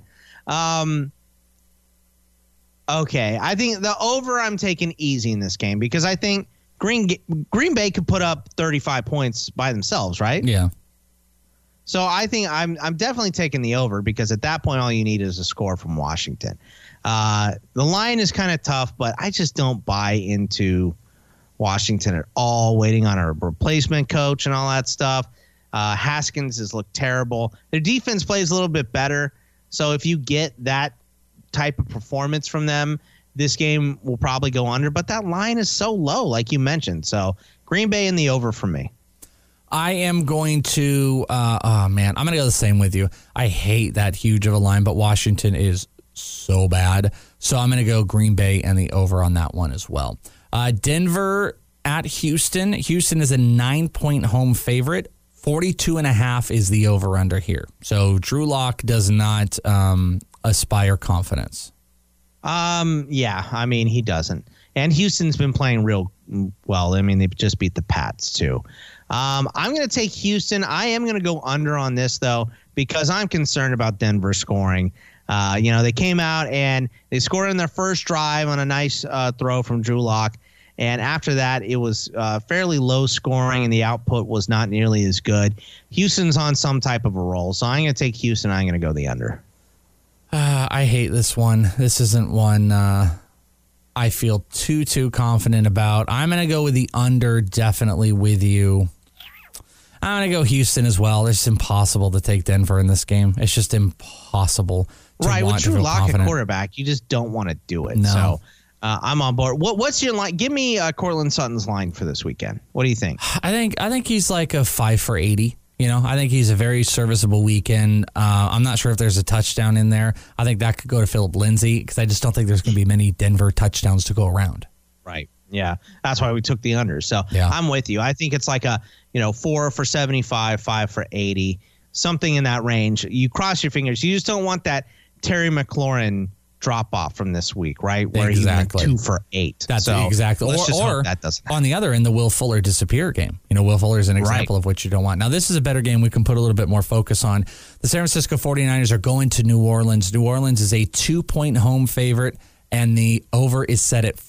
Okay, I think the over I'm taking easy in this game because I think Green Bay could put up 35 points by themselves, right? Yeah. So I think I'm definitely taking the over because at that point all you need is a score from Washington. The line is kind of tough, but I just don't buy into Washington at all, waiting on a replacement coach and all that stuff. Haskins has looked terrible. Their defense plays a little bit better. So if you get that type of performance from them, this game will probably go under. But that line is so low, like you mentioned. So Green Bay in the over for me. I am going to, I'm going to go the same with you. I hate that huge of a line, but Washington is so bad. So I'm going to go Green Bay and the over on that one as well. Denver at Houston. Houston is a 9-point home favorite. 42.5 is the over under here. So Drew Lock does not aspire confidence. Yeah, I mean, he doesn't. And Houston's been playing real well. I mean, they just beat the Pats too. I'm going to take Houston. I am going to go under on this, though, because I'm concerned about Denver scoring. They came out and they scored in their first drive on a nice throw from Drew Lock. And after that, it was fairly low scoring, and the output was not nearly as good. Houston's on some type of a roll. So I'm going to take Houston. I'm going to go the under. I hate this one. This isn't one I feel too confident about. I'm going to go with the under, definitely with you. I'm going to go Houston as well. It's impossible to take Denver in this game. It's just impossible to right, want with to Drew feel Lock confident. at quarterback, you just don't want to do it. No. So I'm on board. What's your line? Give me Cortland Sutton's line for this weekend. What do you think? I think he's like a 5 for 80. I think he's a very serviceable weekend. I'm not sure if there's a touchdown in there. I think that could go to Phillip Lindsay because I just don't think there's going to be many Denver touchdowns to go around. Right. Yeah. That's why we took the under. So yeah. I'm with you. I think it's like a 4 for 75, 5 for 80, something in that range. You cross your fingers. You just don't want that Terry McLaurin drop off from this week, right? Where exactly. he went 2 for 8. That's exactly. Or that doesn't happen. On the other end, the Will Fuller disappear game. Will Fuller is an example of what you don't want. Now, this is a better game we can put a little bit more focus on. The San Francisco 49ers are going to New Orleans. New Orleans is a 2-point home favorite, and the over is set at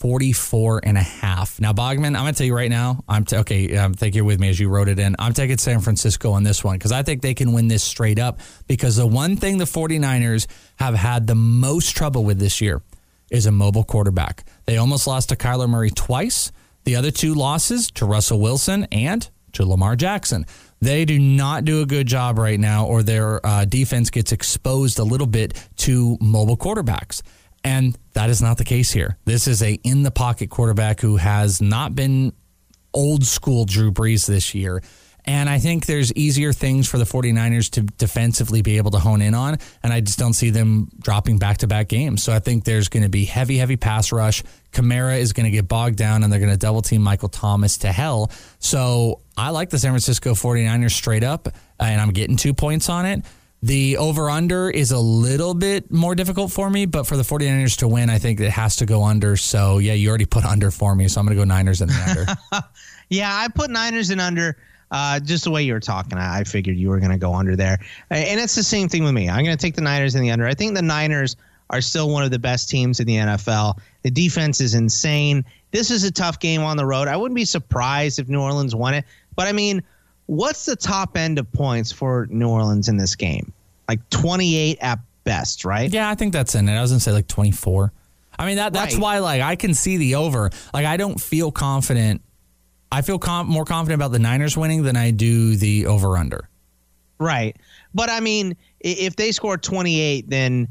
44.5. Now, Bogman, I'm going to tell you right now, I think you're with me as you wrote it in. I'm taking San Francisco on this one because I think they can win this straight up because the one thing the 49ers have had the most trouble with this year is a mobile quarterback. They almost lost to Kyler Murray twice. The other 2 losses to Russell Wilson and to Lamar Jackson. They do not do a good job right now, or their defense gets exposed a little bit to mobile quarterbacks. And that is not the case here. This is a in-the-pocket quarterback who has not been old school Drew Brees this year. And I think there's easier things for the 49ers to defensively be able to hone in on, and I just don't see them dropping back-to-back games. So I think there's going to be heavy pass rush. Kamara is going to get bogged down, and they're going to double-team Michael Thomas to hell. So I like the San Francisco 49ers straight up, and I'm getting 2 points on it. The over-under is a little bit more difficult for me, but for the 49ers to win, I think it has to go under. So, yeah, you already put under for me, so I'm going to go Niners in the under. Yeah, I put Niners in under. Just the way you were talking, I figured you were going to go under there. And it's the same thing with me. I'm going to take the Niners in the under. I think the Niners are still one of the best teams in the NFL. The defense is insane. This is a tough game on the road. I wouldn't be surprised if New Orleans won it. But, I mean, what's the top end of points for New Orleans in this game? Like 28 at best, right? Yeah, I think that's in it. I was going to say like 24. I mean, that's why I can see the over. I don't feel confident. I feel more confident about the Niners winning than I do the over-under. Right. But, I mean, if they score 28, then,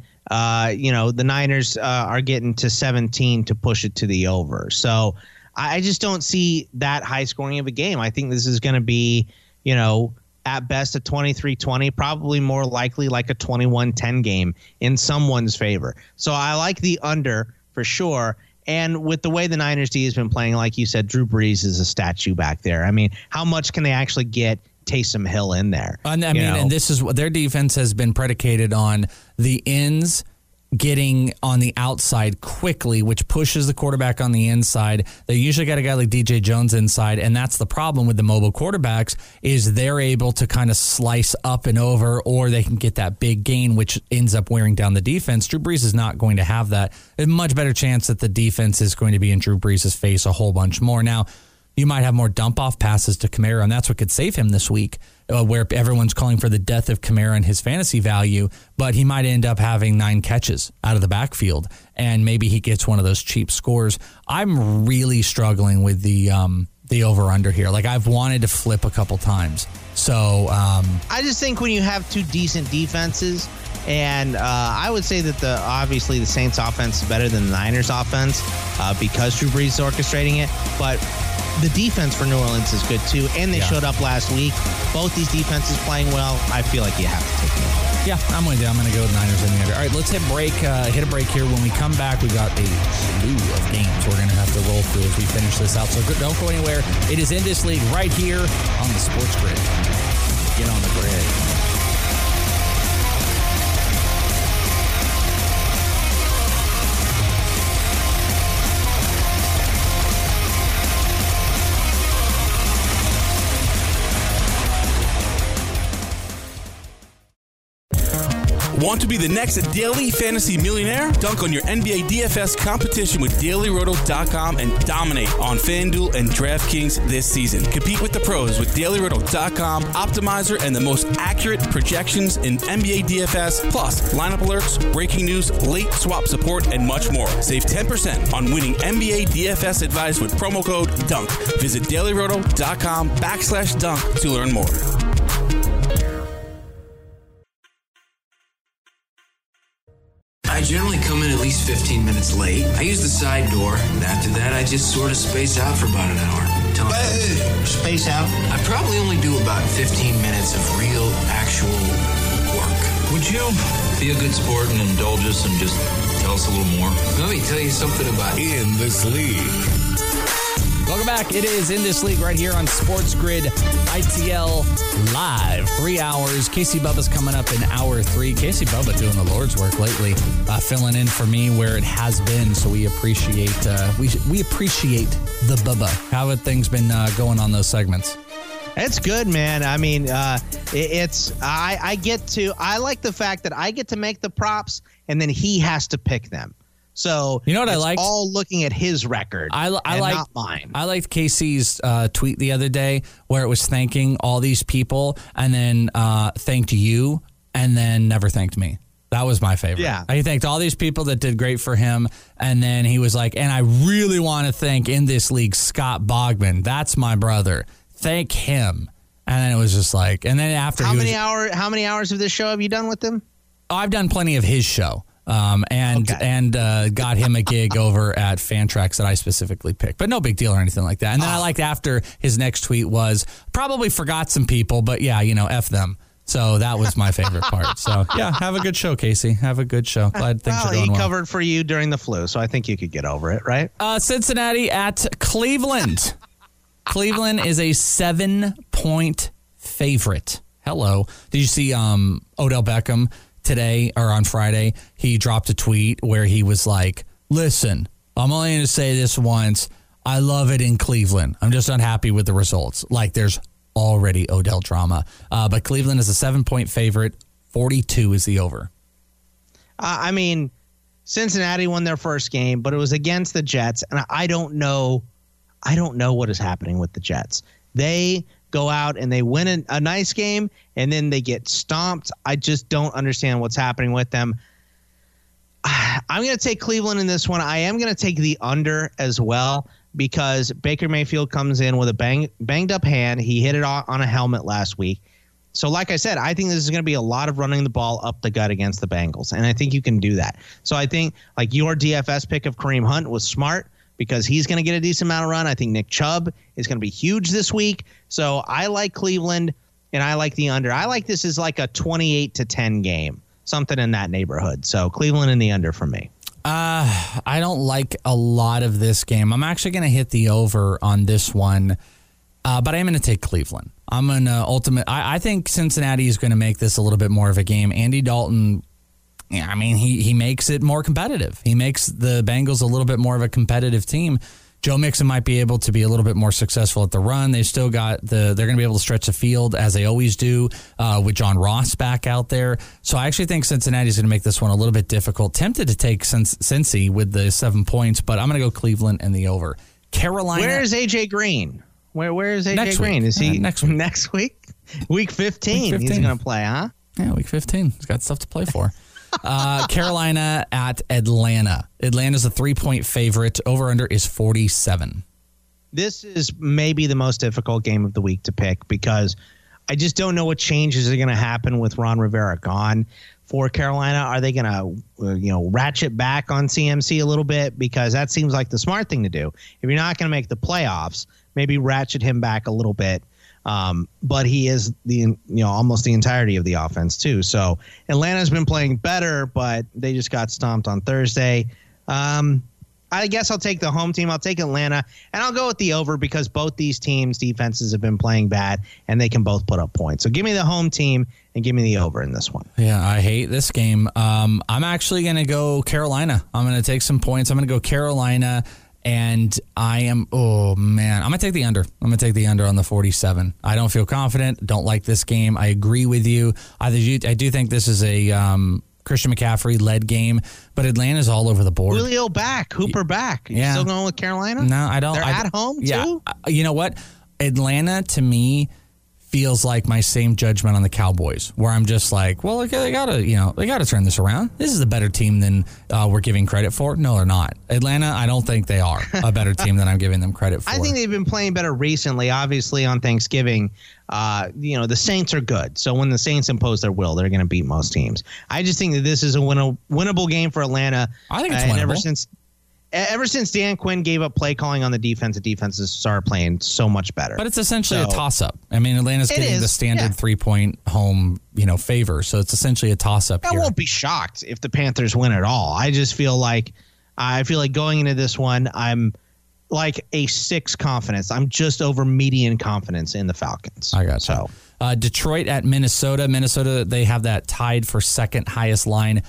the Niners are getting to 17 to push it to the over. So I just don't see that high scoring of a game. I think this is going to be, at best a 23-20, probably more likely like a 21-10 game in someone's favor. So I like the under for sure. And with the way the Niners D has been playing, like you said, Drew Brees is a statue back there. I mean, how much can they actually get Taysom Hill in there? And this is what their defense has been predicated on, the ends getting on the outside quickly, which pushes the quarterback on the inside. They usually got a guy like DJ Jones inside, and that's the problem with the mobile quarterbacks is they're able to kind of slice up and over, or they can get that big gain, which ends up wearing down the defense. Drew Brees is not going to have that. There's a much better chance that the defense is going to be in Drew Brees' face a whole bunch more. Now, you might have more dump-off passes to Kamara, and that's what could save him this week, where everyone's calling for the death of Kamara and his fantasy value, but he might end up having 9 catches out of the backfield, and maybe he gets one of those cheap scores. I'm really struggling with the over-under here. I've wanted to flip a couple times. So I just think when you have 2 decent defenses, And I would say that obviously the Saints offense is better than the Niners offense because Drew Brees is orchestrating it. But the defense for New Orleans is good too. And they showed up last week. Both these defenses playing well. I feel like you have to take them. Yeah, I'm with you. I'm going to go with Niners in the under. All right, let's hit a break here. When we come back, we've got a slew of games we're going to have to roll through as we finish this out. So don't go anywhere. It is In This League right here on the Sports Grid. Get on the grid. Want to be the next daily fantasy millionaire? Dunk on your NBA DFS competition with DailyRoto.com and dominate on FanDuel and DraftKings this season. Compete with the pros with DailyRoto.com, Optimizer, and the most accurate projections in NBA DFS, plus lineup alerts, breaking news, late swap support, and much more. Save 10% on winning NBA DFS advice with promo code DUNK. Visit DailyRoto.com/dunk to learn more. I generally come in at least 15 minutes late. I use the side door, and after that, I just sort of space out for about an hour. Space out? I probably only do about 15 minutes of real, actual work. Would you be a good sport and indulge us and just tell us a little more? Let me tell you something about In This League. Welcome back. It is In This League right here on Sports Grid ITL Live. 3 hours. Casey Bubba's coming up in hour 3. Casey Bubba doing the Lord's work lately, filling in for me where it has been. So we appreciate we appreciate the Bubba. How have things been going on those segments? It's good, man. I mean, I like the fact that I get to make the props and then he has to pick them. So you know what I like? All looking at his record. I like not mine. I liked Casey's tweet the other day where it was thanking all these people and then thanked you and then never thanked me. That was my favorite. Yeah. He thanked all these people that did great for him, and then he was like, and I really want to thank In This League Scott Bogman. That's my brother. Thank him. And then it was just like, and then after how many hours of this show have you done with him? Oh, I've done plenty of his show. And got him a gig over at Fantrax that I specifically picked, but no big deal or anything like that. And then I liked after his next tweet was probably forgot some people, but yeah, F them. So that was my favorite part. So yeah, have a good show, Casey. Have a good show. Glad things are going well. He covered for you during the flu, so I think you could get over it, right? Cincinnati at Cleveland. Cleveland is a 7-point favorite. Hello. Did you see Odell Beckham? Today or on Friday, he dropped a tweet where he was like, listen, I'm only going to say this once. I love it in Cleveland. I'm just unhappy with the results. Like there's already Odell drama. But Cleveland is a 7-point favorite. 42 is the over. I mean, Cincinnati won their first game, but it was against the Jets. And I don't know what is happening with the Jets. They go out and they win a nice game, and then they get stomped. I just don't understand what's happening with them. I'm going to take Cleveland in this one. I am going to take the under as well because Baker Mayfield comes in with a banged up hand. He hit it on a helmet last week. So like I said, I think this is going to be a lot of running the ball up the gut against the Bengals, and I think you can do that. So I think like your DFS pick of Kareem Hunt was smart, because he's going to get a decent amount of run. I think Nick Chubb is going to be huge this week. So I like Cleveland, and I like the under. I like this as like a 28-10 game, something in that neighborhood. So Cleveland in the under for me. I don't like a lot of this game. I'm actually going to hit the over on this one, but I am going to take Cleveland. I'm going to I think Cincinnati is going to make this a little bit more of a game. Andy Dalton, yeah, I mean, he makes it more competitive. He makes the Bengals a little bit more of a competitive team. Joe Mixon might be able to be a little bit more successful at the run. They still got they're going to be able to stretch the field as they always do with John Ross back out there. So I actually think Cincinnati's going to make this one a little bit difficult. Tempted to take Cincy with the 7 points, but I'm going to go Cleveland and the over. Carolina. Where is AJ Green? Where is AJ Green? Is he next week? Next week? Week 15. He's going to play, huh? Yeah, week 15. He's got stuff to play for. Carolina at Atlanta. Atlanta's a 3-point favorite. Over-under is 47. This is maybe the most difficult game of the week to pick because I just don't know what changes are going to happen with Ron Rivera gone. for Carolina? Are they going to, ratchet back on CMC a little bit? Because that seems like the smart thing to do. If you're not going to make the playoffs, maybe ratchet him back a little bit. But he is almost the entirety of the offense too. So Atlanta's been playing better, but they just got stomped on Thursday. I guess I'll take the home team. I'll take Atlanta, and I'll go with the over because both these teams' defenses have been playing bad, and they can both put up points. So give me the home team and give me the over in this one. Yeah, I hate this game. I'm actually going to go Carolina. I'm going to take some points. I'm going to go Carolina, and I'm going to take the under. I'm going to take the under on the 47. I don't feel confident. Don't like this game. I agree with you. I do think this is a Christian McCaffrey-led game, but Atlanta's all over the board. Julio back, Hooper back. You still going with Carolina? No, I don't. They're at home, too? You know what? Atlanta, to me, feels like my same judgment on the Cowboys, where I'm just like, well, okay, they gotta turn this around. This is a better team than we're giving credit for. No, they're not. Atlanta, I don't think they are a better team than I'm giving them credit for. I think they've been playing better recently. Obviously, on Thanksgiving, the Saints are good. So when the Saints impose their will, they're going to beat most teams. I just think that this is a winnable game for Atlanta. I think it's winnable. Ever since Dan Quinn gave up play calling on the defenses started playing so much better. But it's essentially a toss-up. I mean, Atlanta's getting the standard 3-point home, favor. So it's essentially a toss-up here. I won't be shocked if the Panthers win at all. I just feel like going into this one, I'm like a 6 confidence. I'm just over median confidence in the Falcons. I got you. So Detroit at Minnesota. Minnesota, they have that tied for second highest line,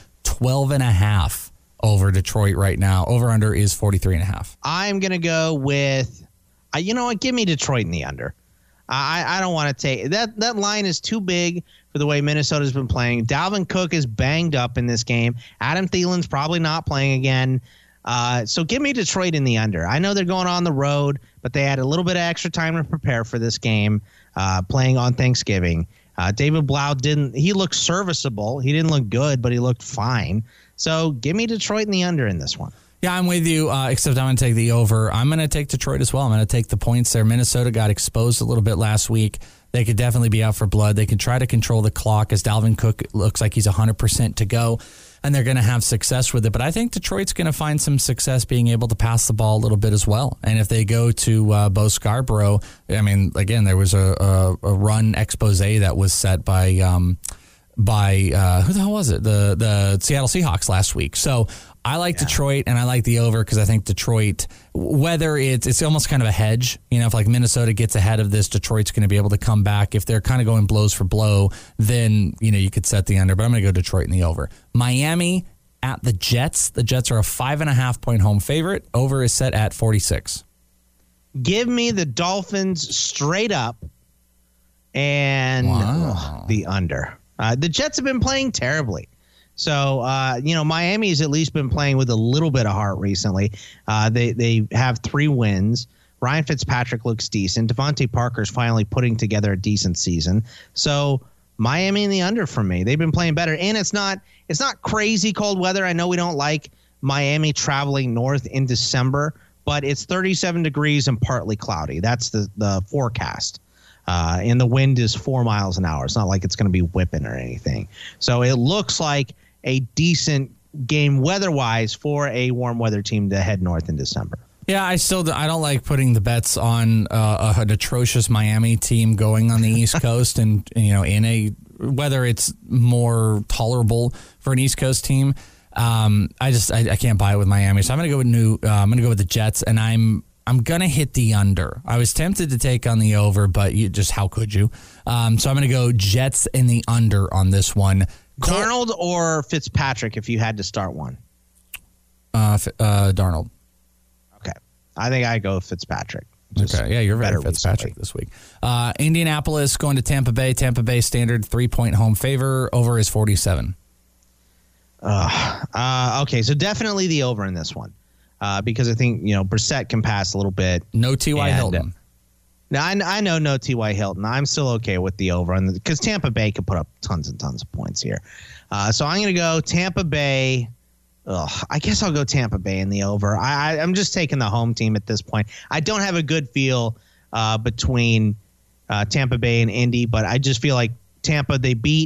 12.5. Over Detroit right now. Over-under is 43.5. I'm going to go with, give me Detroit in the under. I don't want to take that. That line is too big for the way Minnesota's been playing. Dalvin Cook is banged up in this game. Adam Thielen's probably not playing again. So give me Detroit in the under. I know they're going on the road, but they had a little bit of extra time to prepare for this game, playing on Thanksgiving. David Blau he looked serviceable. He didn't look good, but he looked fine. So give me Detroit in the under in this one. Yeah, I'm with you, except I'm going to take the over. I'm going to take Detroit as well. I'm going to take the points there. Minnesota got exposed a little bit last week. They could definitely be out for blood. They can try to control the clock as Dalvin Cook looks like he's 100% to go, and they're going to have success with it. But I think Detroit's going to find some success being able to pass the ball a little bit as well. And if they go to Bo Scarborough, I mean, again, there was a run expose that was set by who the hell was it? The Seattle Seahawks last week. So I like Detroit, and I like the over because I think Detroit, whether it's almost kind of a hedge, if like Minnesota gets ahead of this, Detroit's going to be able to come back. If they're kind of going blows for blow, then, you could set the under, but I'm going to go Detroit in the over. Miami at the Jets. The Jets are a 5.5-point home favorite. Over is set at 46. Give me the Dolphins straight up and the under. The Jets have been playing terribly. So, Miami's at least been playing with a little bit of heart recently. They have 3 wins. Ryan Fitzpatrick looks decent. Devontae Parker's finally putting together a decent season. So, Miami in the under for me. They've been playing better. And it's not crazy cold weather. I know we don't like Miami traveling north in December, but it's 37 degrees and partly cloudy. That's the forecast. And the wind is 4 miles an hour. It's not like it's going to be whipping or anything. So it looks like a decent game weather-wise for a warm weather team to head north in December. Yeah, I don't like putting the bets on an atrocious Miami team going on the East Coast, and in whether it's more tolerable for an East Coast team. I can't buy it with Miami, so I'm going to go with the Jets, and I'm going to hit the under. I was tempted to take on the over, but how could you? So I'm going to go Jets in the under on this one. Darnold or Fitzpatrick if you had to start one? Darnold. Okay. I think I go Fitzpatrick. Okay. Yeah, you're very Fitzpatrick this week. Indianapolis going to Tampa Bay. Tampa Bay standard 3-point home favor. Over is 47. Okay, so definitely the over in this one. Because I think, Brissett can pass a little bit. No T.Y. Hilton. Now, I know no T.Y. Hilton. I'm still okay with the over because Tampa Bay could put up tons and tons of points here. So I'm going to go Tampa Bay. I guess I'll go Tampa Bay in the over. I'm just taking the home team at this point. I don't have a good feel between Tampa Bay and Indy, but I just feel like Tampa, they beat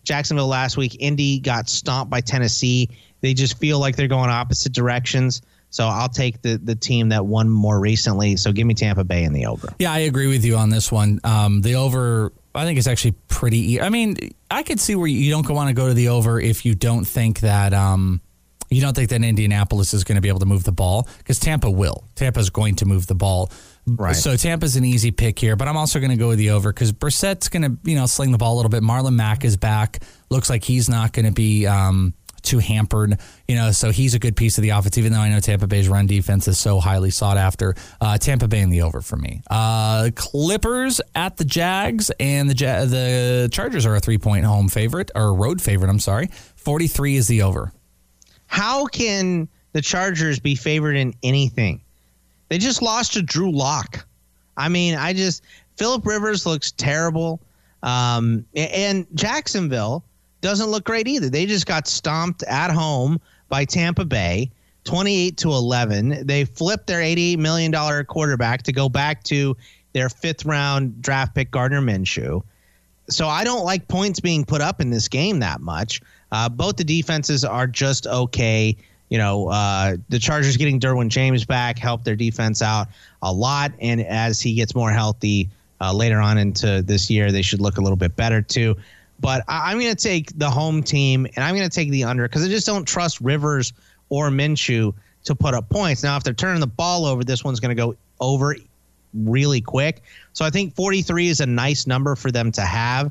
Jacksonville last week. Indy got stomped by Tennessee. They just feel like they're going opposite directions. So I'll take the team that won more recently. So give me Tampa Bay in the over. Yeah, I agree with you on this one. The over, I think, is actually pretty. I mean, I could see where you don't want to go to the over if you don't think that Indianapolis is going to be able to move the ball, because Tampa will. Tampa's going to move the ball. Right. So Tampa's an easy pick here, but I'm also going to go with the over because Brissett's going to, sling the ball a little bit. Marlon Mack is back. Looks like he's not going to be too hampered, so he's a good piece of the offense, even though I know Tampa Bay's run defense is so highly sought after. Tampa Bay in the over for me. Clippers at the Jags, and the Chargers are a 3-point home favorite, or road favorite, I'm sorry. 43 is the over. How can the Chargers be favored in anything? They just lost to Drew Lock. I mean, Phillip Rivers looks terrible. And Jacksonville doesn't look great either. They just got stomped at home by Tampa Bay, 28-11. They flipped their $88 million quarterback to go back to their 5th-round draft pick, Gardner Minshew. So I don't like points being put up in this game that much. Both the defenses are just okay. The Chargers getting Derwin James back helped their defense out a lot. And as he gets more healthy later on into this year, they should look a little bit better too. But I'm going to take the home team, and I'm going to take the under because I just don't trust Rivers or Minshew to put up points. Now, if they're turning the ball over, this one's going to go over really quick. So I think 43 is a nice number for them to have.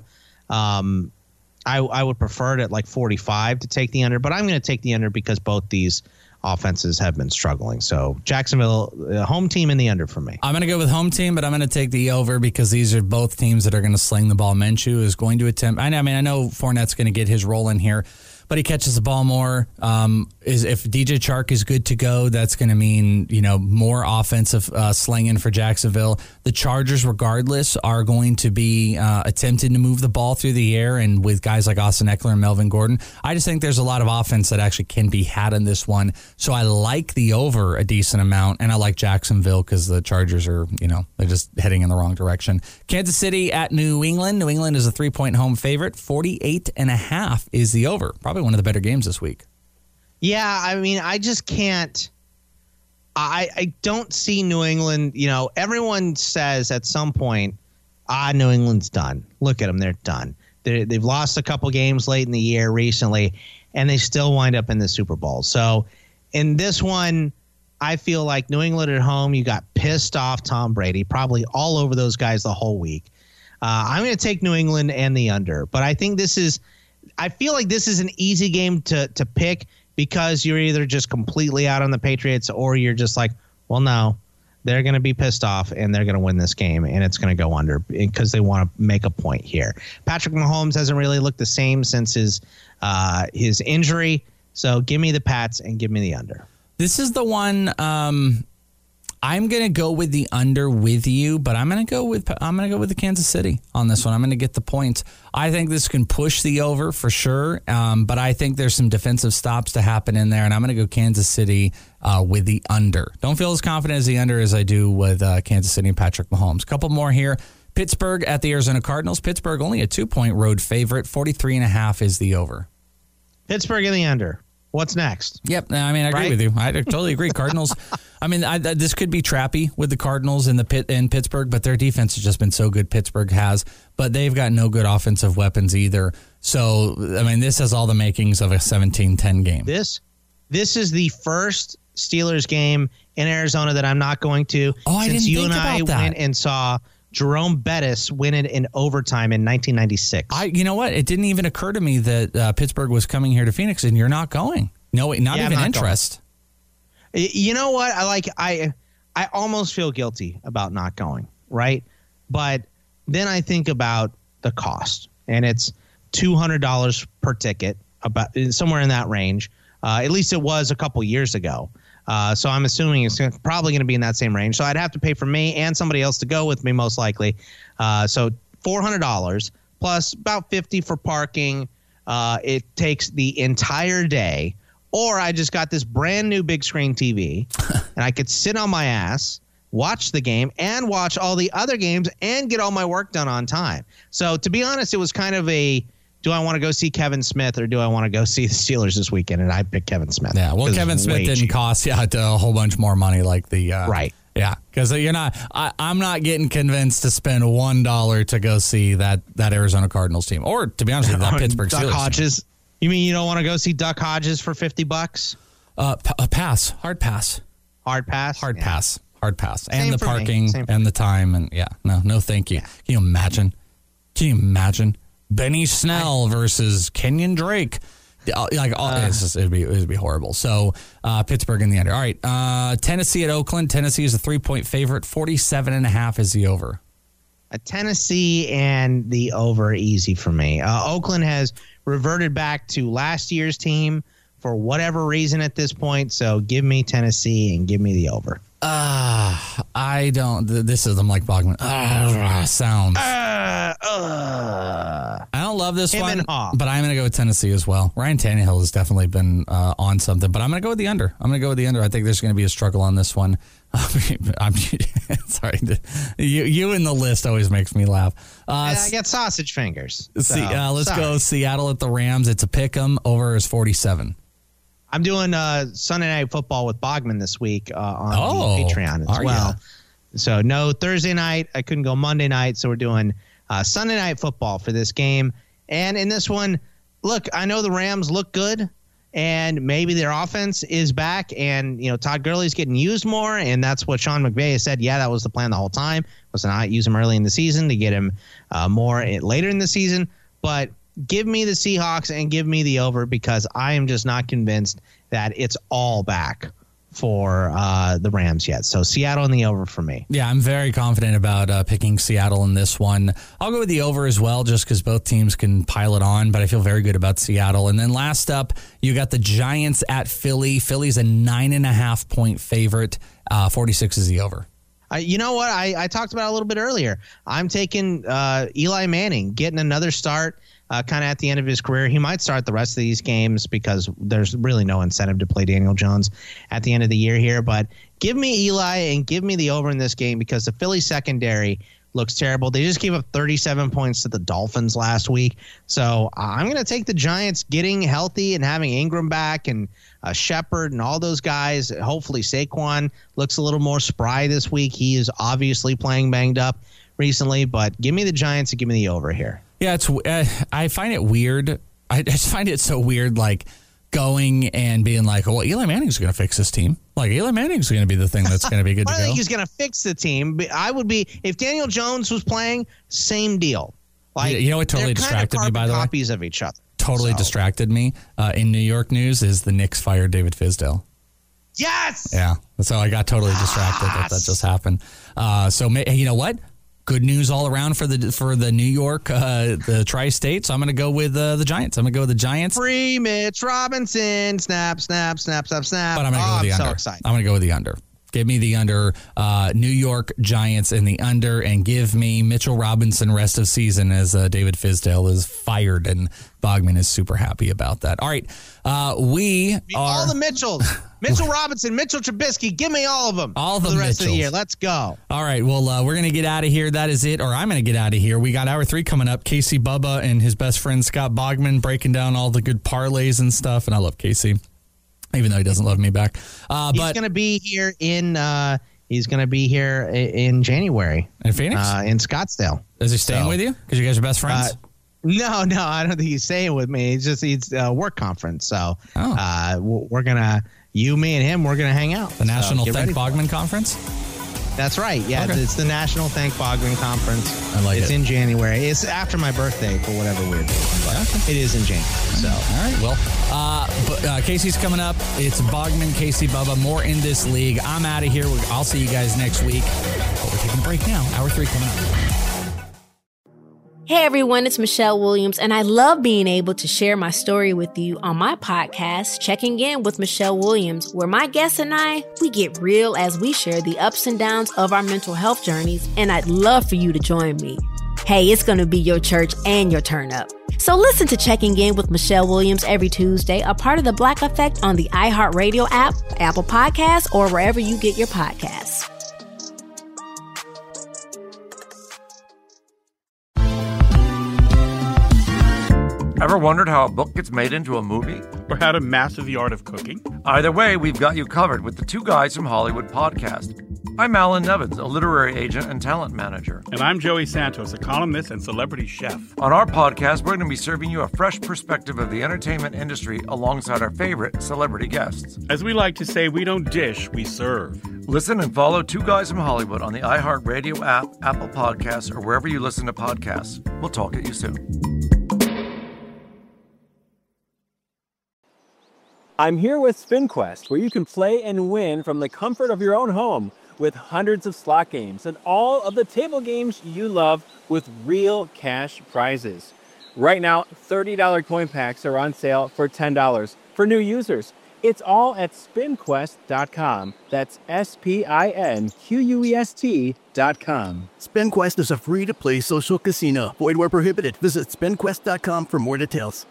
I would prefer it at like 45 to take the under, but I'm going to take the under because both these offenses have been struggling. So Jacksonville, home team in the under for me. I'm going to go with home team, but I'm going to take the over because these are both teams that are going to sling the ball. Minshew is going to attempt. I know Fournette's going to get his role in here, but he catches the ball more. If DJ Chark is good to go, that's going to mean more offensive slinging for Jacksonville. The Chargers, regardless, are going to be attempting to move the ball through the air, and with guys like Austin Eckler and Melvin Gordon, I just think there's a lot of offense that actually can be had in this one. So I like the over a decent amount, and I like Jacksonville because the Chargers are, they're just heading in the wrong direction. Kansas City at New England. New England is a 3-point home favorite. 48.5 is the over. Probably one of the better games this week. Yeah, I mean, I just can't. I don't see New England. Everyone says at some point, New England's done. Look at them. They're done. They've lost a couple games late in the year recently, and they still wind up in the Super Bowl. So in this one, I feel like New England at home, you got pissed off Tom Brady, probably all over those guys the whole week. I'm going to take New England and the under, but I think I feel like this is an easy game to pick because you're either just completely out on the Patriots or you're just like, well, no, they're going to be pissed off and they're going to win this game and it's going to go under because they want to make a point here. Patrick Mahomes hasn't really looked the same since his injury. So give me the Pats and give me the under. This is the one I'm going to go with the under with you, but I'm going to go with the Kansas City on this one. I'm going to get the points. I think this can push the over for sure, but I think there's some defensive stops to happen in there, and I'm going to go Kansas City with the under. Don't feel as confident as the under as I do with Kansas City and Patrick Mahomes. A couple more here. Pittsburgh at the Arizona Cardinals. Pittsburgh only a 2-point road favorite. 43.5 is the over. Pittsburgh in the under. What's next? Yep. I mean, I agree with you. I totally agree. Cardinals. I mean, this could be trappy with the Cardinals in Pittsburgh, but their defense has just been so good. Pittsburgh has, but they've got no good offensive weapons either. So, I mean, this has all the makings of a 17-10 game. This is the first Steelers game in Arizona that I'm not going to. Oh, I didn't think about that. Since you and I went and saw Jerome Bettis win it in overtime in 1996. You know what? It didn't even occur to me that Pittsburgh was coming here to Phoenix, and you're not going. No, not even interest. Going. You know what? I almost feel guilty about not going, right? But then I think about the cost, and it's $200 per ticket, about somewhere in that range. At least it was a couple years ago. So I'm assuming it's probably going to be in that same range. So I'd have to pay for me and somebody else to go with me, most likely. So $400 plus about $50 for parking. It takes the entire day. Or I just got this brand new big screen TV, and I could sit on my ass, watch the game, and watch all the other games, and get all my work done on time. So to be honest, it was kind of a do I want to go see Kevin Smith or do I want to go see the Steelers this weekend? And I picked Kevin Smith. Yeah, well, Kevin Smith didn't cost a whole bunch more money like the right. Yeah, because I'm not getting convinced to spend $1 to go see that Arizona Cardinals team, or to be honest with you, that Pittsburgh Steelers. Duck Hodges. You mean you don't want to go see Duck Hodges for $50? A pass, hard pass, pass, and the parking and the time and no, thank you. Yeah. Can you imagine Benny Snell versus Kenyon Drake? It'd be horrible. So Pittsburgh in the under. All right, Tennessee at Oakland. Tennessee is a 3-point favorite. 47.5 is the over. Tennessee and the over easy for me. Oakland has reverted back to last year's team for whatever reason at this point. So give me Tennessee and give me the over. I don't. This is the Mike Bogman sounds. I don't love this one, but I'm going to go with Tennessee as well. Ryan Tannehill has definitely been on something, but I'm going to go with the under. I think there's going to be a struggle on this one. I'm sorry. You in the list always makes me laugh. I get sausage fingers. Let's go Seattle at the Rams. It's a pick 'em. Over is 47. I'm doing Sunday Night Football with Bogman this week on the Patreon as well. You? So no Thursday night. I couldn't go Monday night, so we're doing Sunday Night Football for this game. And in this one, look, I know the Rams look good, and maybe their offense is back, and Todd Gurley's getting used more, and that's what Sean McVay has said. Yeah, that was the plan the whole time, was to not use him early in the season, to get him more later in the season. But give me the Seahawks and give me the over, because I am just not convinced that it's all back for the Rams yet. So Seattle and the over for me. Yeah, I'm very confident about picking Seattle in this one. I'll go with the over as well, just because both teams can pile it on, but I feel very good about Seattle. And then last up, you got the Giants at Philly. Philly's a 9.5-point favorite. 46 is the over. You know what? I talked about it a little bit earlier. I'm taking Eli Manning, getting another start kind of at the end of his career. He might start the rest of these games because there's really no incentive to play Daniel Jones at the end of the year here. But give me Eli and give me the over in this game, because the Philly secondary looks terrible. They just gave up 37 points to the Dolphins last week. So I'm going to take the Giants getting healthy and having Ingram back and Shepard and all those guys. Hopefully Saquon looks a little more spry this week. He is obviously playing banged up recently, but give me the Giants and give me the over here. Yeah, I find it weird. I just find it so weird, like going and being like, well, Eli Manning's going to fix this team. Like, Eli Manning's going to be the thing that's going to be good to go. I think he's going to fix the team. I would be, if Daniel Jones was playing, same deal. Like, it totally distracted me, by the way. Copies of each other. Totally distracted me. In New York news is the Knicks fired David Fizdale. Yes! Yeah. So I got totally distracted that just happened. So you know what? Good news all around for the New York, the Tri-State. So I'm going to go with the Giants. I'm going to go with the Giants. Free Mitch Robinson. Snap, snap, snap, snap, snap. But I'm going to go with the under. So excited. I'm going to go with the under. Give me the under, New York Giants in the under, and give me Mitchell Robinson rest of season as David Fizdale is fired, and Bogman is super happy about that. All right, all the Mitchells. Mitchell Robinson, Mitchell Trubisky, give me all of them. All for the rest Mitchells. of the year. Let's go. All right, well, we're going to get out of here. That is it, or I'm going to get out of here. We got hour 3 coming up. Casey Bubba and his best friend Scott Bogman breaking down all the good parlays and stuff, and I love Casey, even though he doesn't love me back. He's going to be here in January. In Phoenix? In Scottsdale. Is he staying with you? Because you guys are best friends? No, I don't think he's staying with me. It's a work conference. So we're going to, me and him, we're going to hang out. The National Thank Bogman Conference? That's right. Yeah, okay. It's the National Thank Bogman Conference. I like it. It's in January. It's after my birthday for whatever weird reason, but it is in January. So, all right. Well, Casey's coming up. It's Bogman, Casey, Bubba. More in this league. I'm out of here. I'll see you guys next week. But we're taking a break now. Hour 3 coming up. Hey everyone, it's Michelle Williams, and I love being able to share my story with you on my podcast, Checking In with Michelle Williams, where my guests and I, we get real as we share the ups and downs of our mental health journeys, and I'd love for you to join me. Hey, it's going to be your church and your turn up. So listen to Checking In with Michelle Williams every Tuesday, a part of the Black Effect on the iHeartRadio app, Apple Podcasts, or wherever you get your podcasts. Ever wondered how a book gets made into a movie? Or how to master the art of cooking? Either way, we've got you covered with the Two Guys from Hollywood podcast. I'm Alan Nevins, a literary agent and talent manager. And I'm Joey Santos, a columnist and celebrity chef. On our podcast, we're going to be serving you a fresh perspective of the entertainment industry alongside our favorite celebrity guests. As we like to say, we don't dish, we serve. Listen and follow Two Guys from Hollywood on the iHeartRadio app, Apple Podcasts, or wherever you listen to podcasts. We'll talk at you soon. I'm here with SpinQuest, where you can play and win from the comfort of your own home with hundreds of slot games and all of the table games you love with real cash prizes. Right now, $30 coin packs are on sale for $10 for new users. It's all at SpinQuest.com. That's SpinQuest.com. SpinQuest is a free-to-play social casino. Void where prohibited. Visit SpinQuest.com for more details.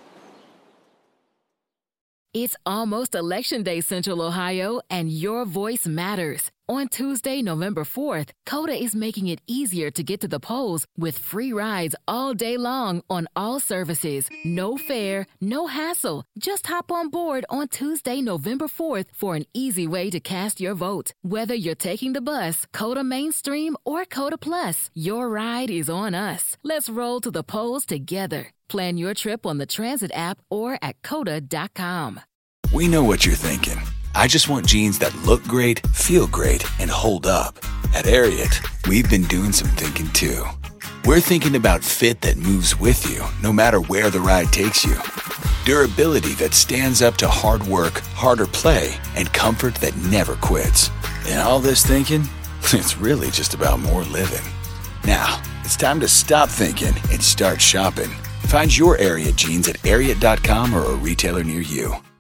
It's almost Election Day, Central Ohio, and your voice matters. On Tuesday, November 4th, Coda is making it easier to get to the polls with free rides all day long on all services. No fare, no hassle. Just hop on board on Tuesday, November 4th for an easy way to cast your vote. Whether you're taking the bus, Coda Mainstream, or Coda Plus, your ride is on us. Let's roll to the polls together. Plan your trip on the Transit app or at Coda.com. We know what you're thinking. I just want jeans that look great, feel great, and hold up. At Ariat, we've been doing some thinking too. We're thinking about fit that moves with you, no matter where the ride takes you. Durability that stands up to hard work, harder play, and comfort that never quits. And all this thinking, it's really just about more living. Now, it's time to stop thinking and start shopping. Find your Ariat jeans at Ariat.com or a retailer near you.